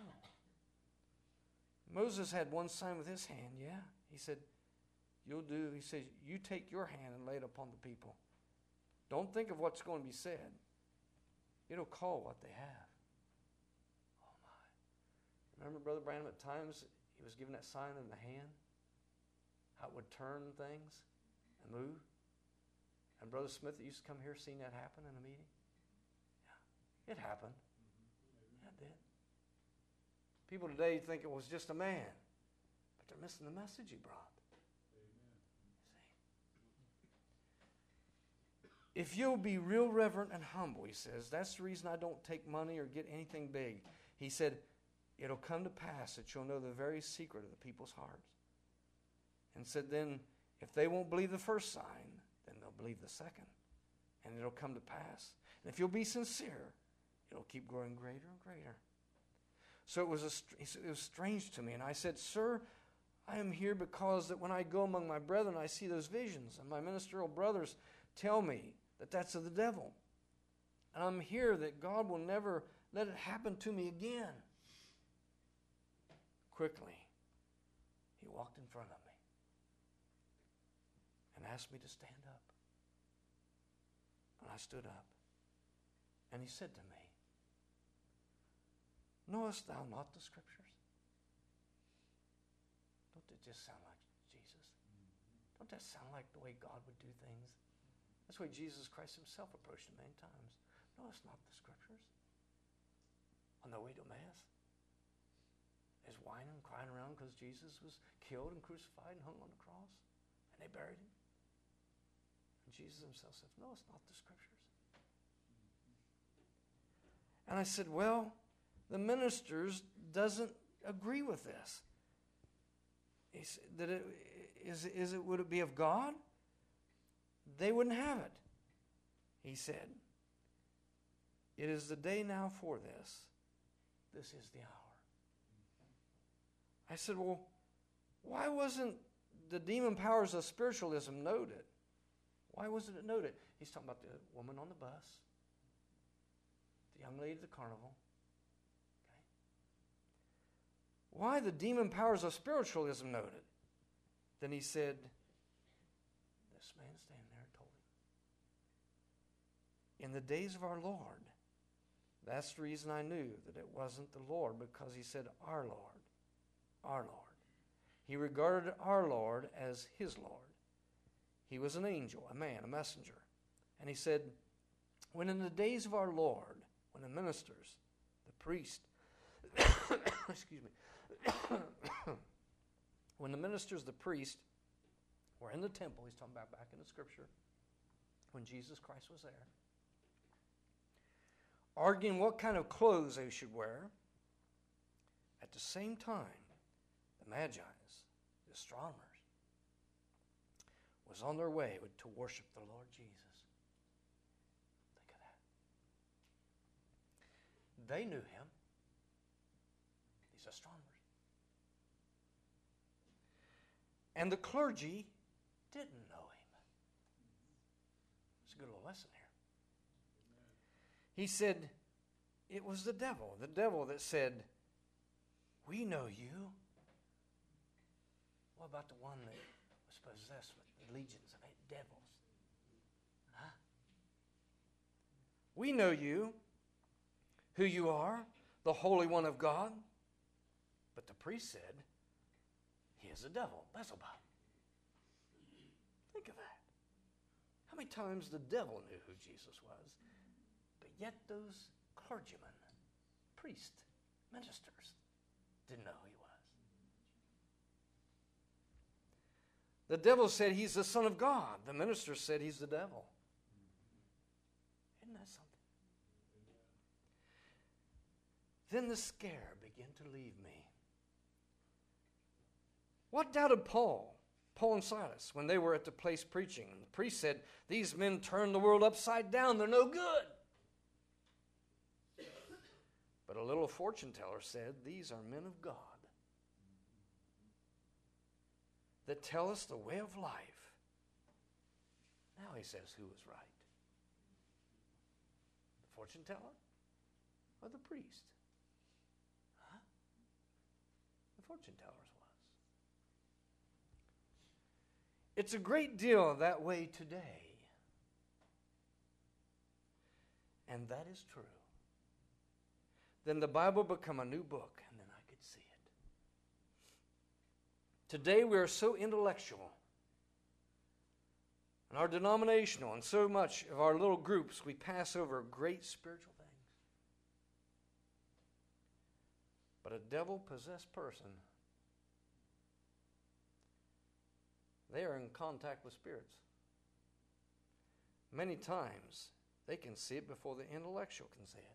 S3: Moses had one sign with his hand, yeah. He said, you'll do. He said, you take your hand and lay it upon the people. Don't think of what's going to be said. It'll call what they have. Oh, my. Remember Brother Branham at times, he was given that sign in the hand? How it would turn things and move? And Brother Smith that used to come here, seen that happen in a meeting? It happened. Yeah, it did. People today think it was just a man, but they're missing the message he brought. Amen. See? If you'll be real reverent and humble, he says, that's the reason I don't take money or get anything big. He said, it'll come to pass that you'll know the very secret of the people's hearts. And said then, if they won't believe the first sign, then they'll believe the second. And it'll come to pass. And if you'll be sincere, it'll keep growing greater and greater. So it was strange to me. And I said, sir, I am here because that when I go among my brethren, I see those visions. And my ministerial brothers tell me that that's of the devil. And I'm here that God will never let it happen to me again. Quickly, he walked in front of me and asked me to stand up. And I stood up. And he said to me, knowest thou not the Scriptures? Don't it just sound like Jesus? Don't that sound like the way God would do things? That's the way Jesus Christ himself approached him many times. Knowest not the Scriptures? On their way to Emmaus, is whining and crying around because Jesus was killed and crucified and hung on the cross, and they buried him. And Jesus himself said, knowest not the Scriptures? And I said, well, the ministers doesn't agree with this. He said that would it be of God? They wouldn't have it. He said, it is the day now for this. This is the hour. I said, well, why wasn't the demon powers of spiritualism noted? Why wasn't it noted? He's talking about the woman on the bus, the young lady at the carnival. Okay. Why the demon powers of spiritualism noted? Then he said, this man standing there told him. In the days of our Lord, that's the reason I knew that it wasn't the Lord, because he said our Lord, our Lord. He regarded our Lord as his Lord. He was an angel, a man, a messenger. And he said, when in the days of our Lord, when the ministers, the priest, excuse me, when the ministers, the priest, were in the temple. He's talking about back in the Scripture when Jesus Christ was there, arguing what kind of clothes they should wear. At the same time, the Magi's, the astronomers, was on their way to worship the Lord Jesus. Think of that. They knew him, these astronomers. And the clergy didn't know him. It's a good little lesson here. He said, it was the devil that said, we know you. What about the one that was possessed with legions of devils? Huh? We know you, who you are, the Holy One of God. But the priest said, he is a devil, Beelzebub. Think of that. How many times the devil knew who Jesus was, but yet those clergymen, priests, ministers, didn't know who he was. The devil said he's the Son of God. The minister said he's the devil. Isn't that something? Then the scare began to leave me. What doubted Paul and Silas, when they were at the place preaching? And the priest said, these men turn the world upside down. They're no good. But a little fortune teller said, these are men of God that tell us the way of life. Now he says, who was right? The fortune teller or the priest? Huh? The fortune teller's was. It's a great deal that way today. And that is true. Then the Bible become a new book, and then I could see it. Today we are so intellectual, and our denominational, and so much of our little groups, we pass over great spiritual things. But a devil-possessed person, they are in contact with spirits. Many times, they can see it before the intellectual can see it.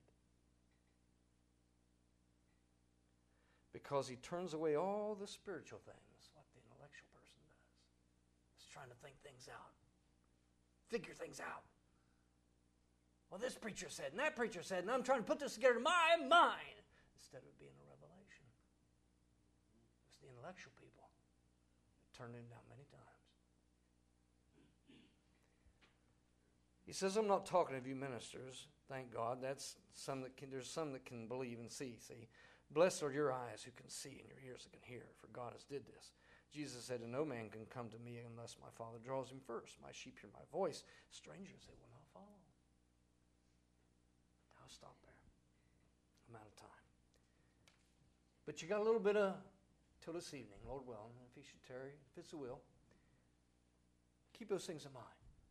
S3: Because he turns away all the spiritual things, what the intellectual person does. He's trying to think things out, figure things out. Well, this preacher said, and that preacher said, and I'm trying to put this together in my mind, instead of it being a revelation. It's the intellectual people that turned him down many times. He says, I'm not talking of you ministers, thank God. There's some that can believe and see. Blessed are your eyes who can see and your ears that can hear, for God has did this. Jesus said, and no man can come to me unless my Father draws him first. My sheep hear my voice. Strangers they will not follow. I'll stop there. I'm out of time. But you got a little bit till this evening, Lord willing, if he should tarry, if it's the will. Keep those things in mind.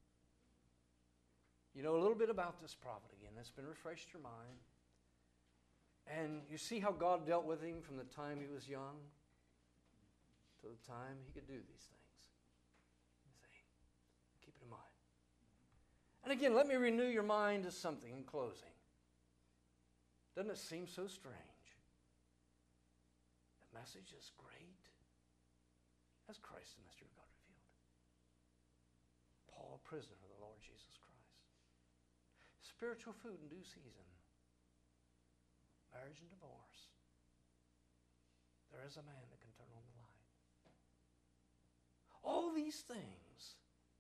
S3: You know a little bit about this prophet again. That's been refreshed your mind. And you see how God dealt with him from the time he was young to the time he could do these things. You see? Keep it in mind. And again, let me renew your mind to something in closing. Doesn't it seem so strange? The message is great as Christ the mystery of God revealed. Paul, a prisoner of the Lord Jesus Christ. Spiritual food in due season. Marriage and divorce. There is a man that can turn on the light. All these things.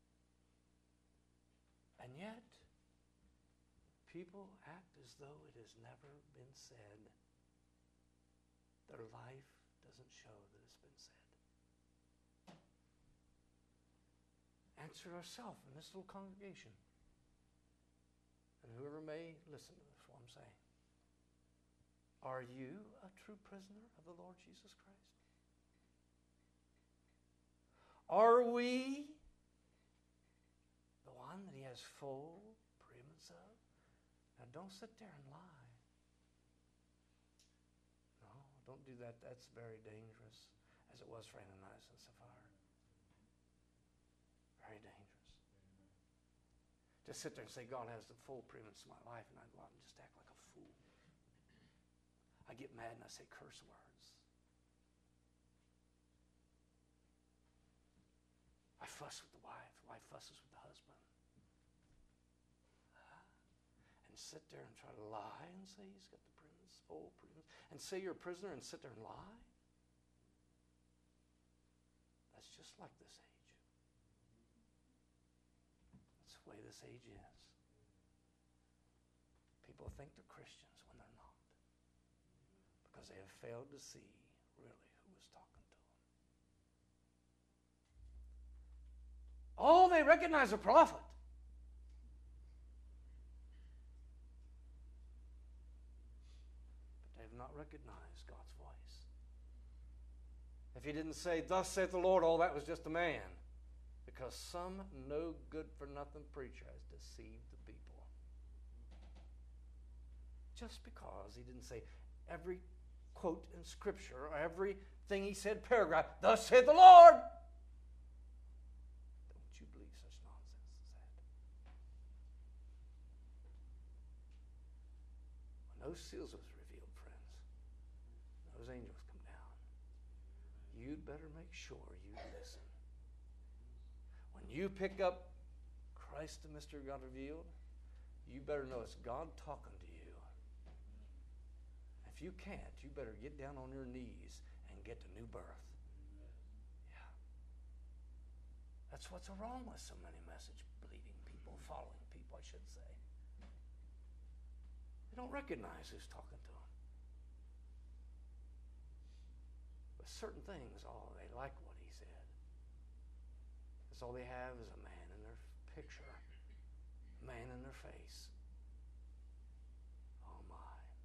S3: And yet, people act as though it has never been said. Their life doesn't show that it's been said. Answer ourselves in this little congregation. And whoever may listen to this, what I'm saying. Are you a true prisoner of the Lord Jesus Christ? Are we the one that he has full preeminence of? Now don't sit there and lie. No, don't do that. That's very dangerous, as it was for Ananias and Sapphira. Very dangerous. Just sit there and say, God has the full preeminence of my life, and I go out and just act like a fool. I get mad and I say curse words. I fuss with the wife. The wife fusses with the husband. And sit there and try to lie and say he's got the preeminence, full preeminence. And say you're a prisoner and sit there and lie. That's just like this age. That's the way this age is. People think they're Christians when they're not. Because they have failed to see really who was talking to them. Oh, they recognize a prophet. But they have not recognized God's voice. If he didn't say, thus saith the Lord, oh, that was just a man. Because some no good for nothing preacher has deceived the people. Just because he didn't say every quote in Scripture or everything he said paragraph, thus saith the Lord. Don't you believe such nonsense as that. When those seals was revealed, friends, those angels come down, you'd better make sure you listen. When you pick up Christ the Mystery God Revealed, you better know it's God talking to you. If you can't, you better get down on your knees and get a new birth. Yeah. That's what's wrong with so many message-believing people, following people, I should say. They don't recognize who's talking to them. But certain things, oh, they like what he said. That's all they have is a man in their picture, a man in their face. Oh, my.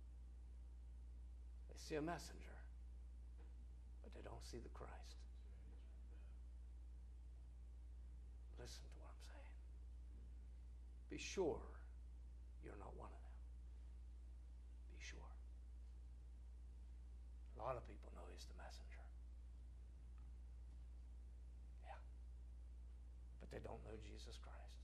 S3: They see a messenger, but they don't see the Christ. Listen to what I'm saying. Be sure you're not one of them. Be sure. A lot of people know he's the messenger. Yeah. But they don't know Jesus Christ.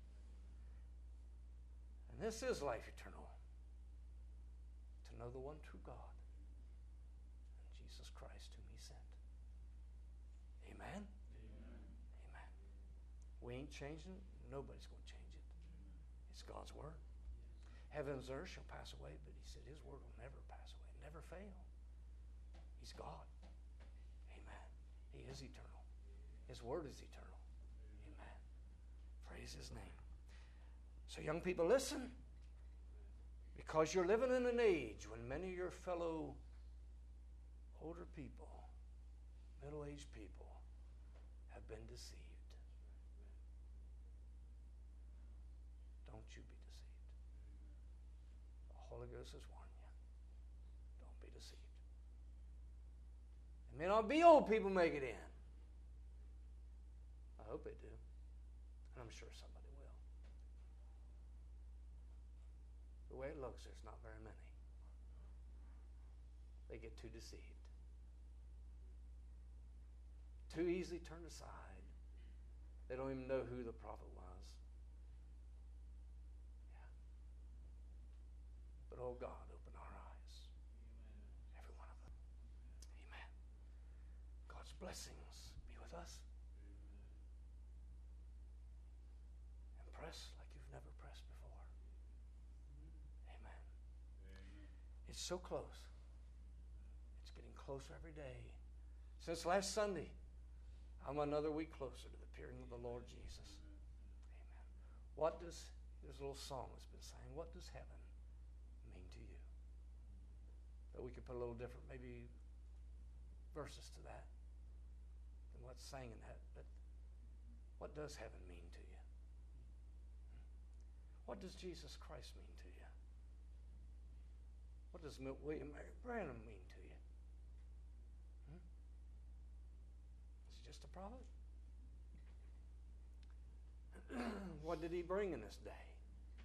S3: And this is life eternal. To know the one true God. Jesus Christ whom he sent. Amen? Amen? Amen. We ain't changing it. Nobody's going to change it. It's God's word. Heavens and earth shall pass away, but he said his word will never pass away, never fail. He's God. Amen. He is eternal. His word is eternal. Amen. Praise his name. So young people, listen. Because you're living in an age when many of your fellow older people, middle-aged people, have been deceived. Don't you be deceived. The Holy Ghost has warned you. Don't be deceived. It may not be old people make it in. I hope they do. And I'm sure somebody will. The way it looks, there's not very many. They get too deceived. Too easily turned aside. They don't even know who the prophet was. Yeah. But oh God, open our eyes. Every one of them. Amen. God's blessings be with us. And press like you've never pressed before. Amen. It's so close. It's getting closer every day. Since last Sunday, I'm another week closer to the appearing of the Lord Jesus. Amen. What does, there's a little song that's been sang, what does heaven mean to you? But we could put a little different, maybe verses to that than what's sang in that. But what does heaven mean to you? What does Jesus Christ mean to you? What does William Branham mean to you? Is he just a prophet? What did he bring in this day?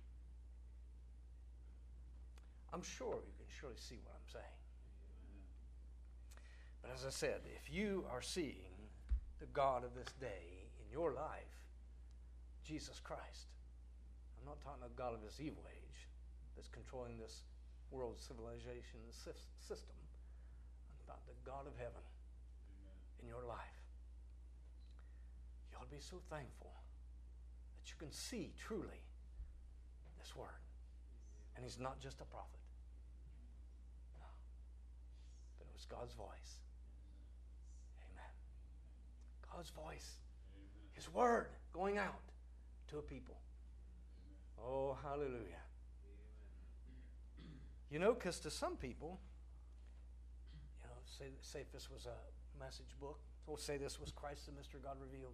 S3: I'm sure you can surely see what I'm saying. But as I said, if you are seeing the God of this day in your life, Jesus Christ. I'm not talking about God of this evil age that's controlling this world civilization and system. I'm about the God of heaven in your life. You ought to be so thankful that you can see truly this word. And he's not just a prophet. No. But it was God's voice. Amen. God's voice. His word going out to a people. Oh, hallelujah. You know, because to some people, you know, say if this was a message book, or say this was Christ the Mystery God Revealed.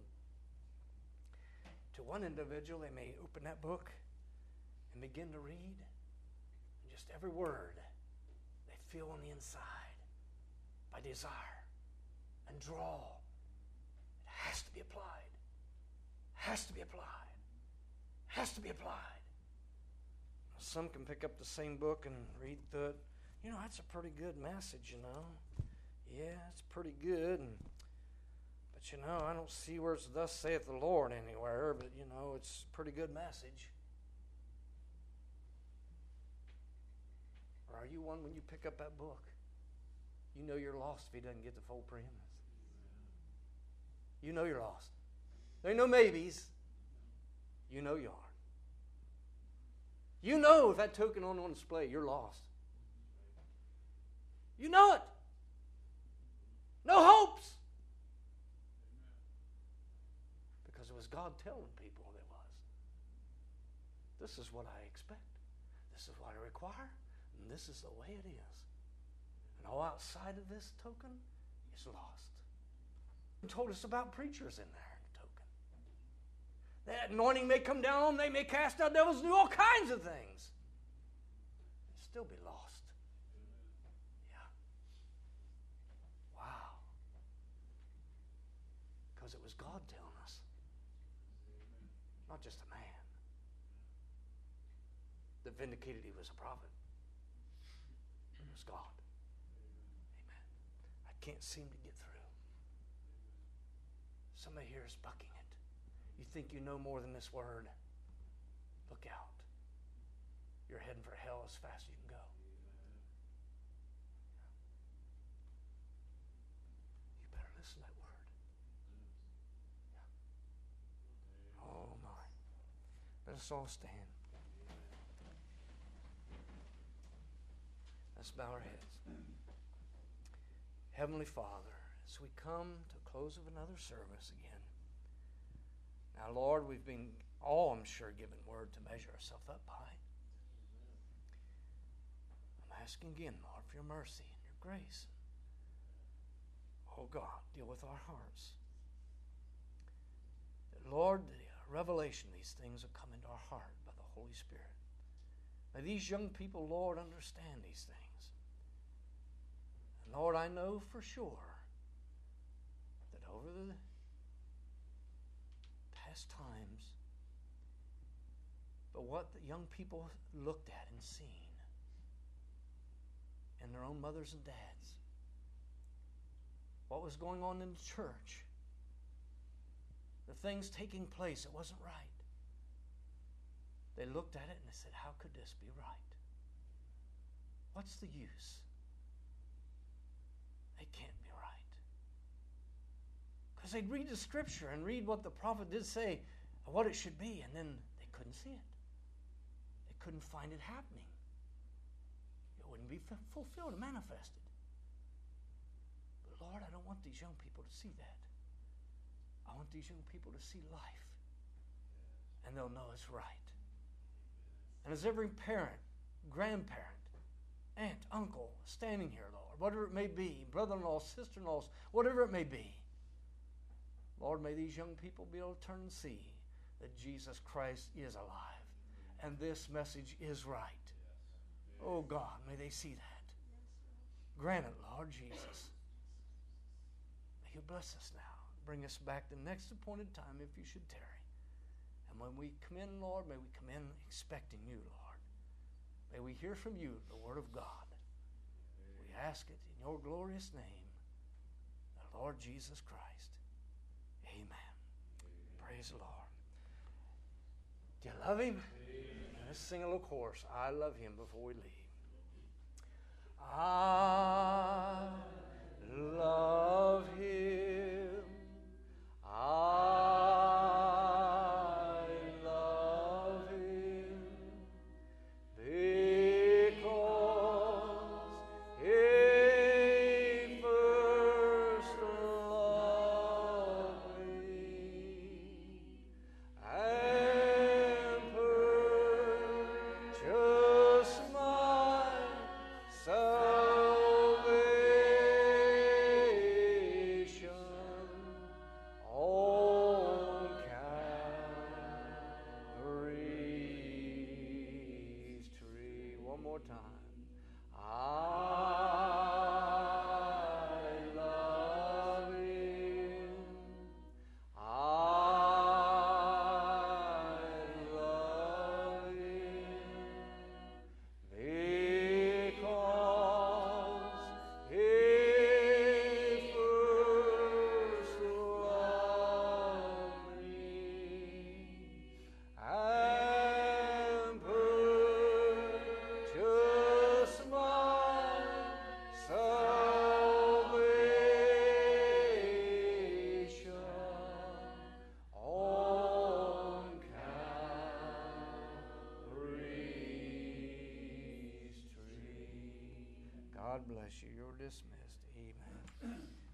S3: To one individual, they may open that book and begin to read, and just every word they feel on the inside by desire and draw. It has to be applied. Has to be applied. Has to be applied. Some can pick up the same book and read through it. You know, that's a pretty good message, you know. Yeah, it's pretty good. But, you know, I don't see where it's thus saith the Lord anywhere. But, you know, it's a pretty good message. Or are you one when you pick up that book? You know you're lost if he doesn't get the full preeminence. You know you're lost. There ain't no maybes. You know you are. You know if that token on display, you're lost. You know it. No hopes. Because it was God telling people it was. This is what I expect. This is what I require. And this is the way it is. And all outside of this token is lost. He told us about preachers in there. That anointing may come down on them, they may cast out devils, do all kinds of things. They'll still be lost. Yeah. Wow. Because it was God telling us. Not just a man. That vindicated he was a prophet. It was God. Amen. I can't seem to get through. Somebody here is bucking it. You think you know more than this word. Look out. You're heading for hell as fast as you can go. You better listen to that word. Yeah. Oh my. Let us all stand. Let's bow our heads. Heavenly Father, as we come to close of another service again, now, Lord, we've been all, I'm sure, given word to measure ourselves up by. I'm asking again, Lord, for your mercy and your grace. Oh, God, deal with our hearts. That, Lord, the revelation of these things will come into our heart by the Holy Spirit. May these young people, Lord, understand these things. And, Lord, I know for sure that over the past times, but what the young people looked at and seen in their own mothers and dads, what was going on in the church, the things taking place, it wasn't right. They looked at it and they said, how could this be right? What's the use? They can't be right. Because they'd read the scripture and read what the prophet did say, what it should be, and then they couldn't see it. They couldn't find it happening. It wouldn't be fulfilled and manifested. But Lord, I don't want these young people to see that. I want these young people to see life. And they'll know it's right. And as every parent, grandparent, aunt, uncle, standing here, Lord, whatever it may be, brother-in-law, sister-in-laws, whatever it may be, Lord, may these young people be able to turn and see that Jesus Christ is alive and this message is right. Oh, God, may they see that. Grant it, Lord Jesus. May you bless us now. Bring us back the next appointed time if you should tarry. And when we come in, Lord, may we come in expecting you, Lord. May we hear from you the word of God. We ask it in your glorious name, the Lord Jesus Christ. Amen. Praise the Lord. Love Him? Let's sing a little chorus. I love Him before we leave. I love Him. I love Him because He first loved me and purchased my salvation on Calvary's tree. One more time. I love Him. I love Him because He first loved me and purchased my salvation on Calvary's tree. God bless you. You're dismissed. Amen.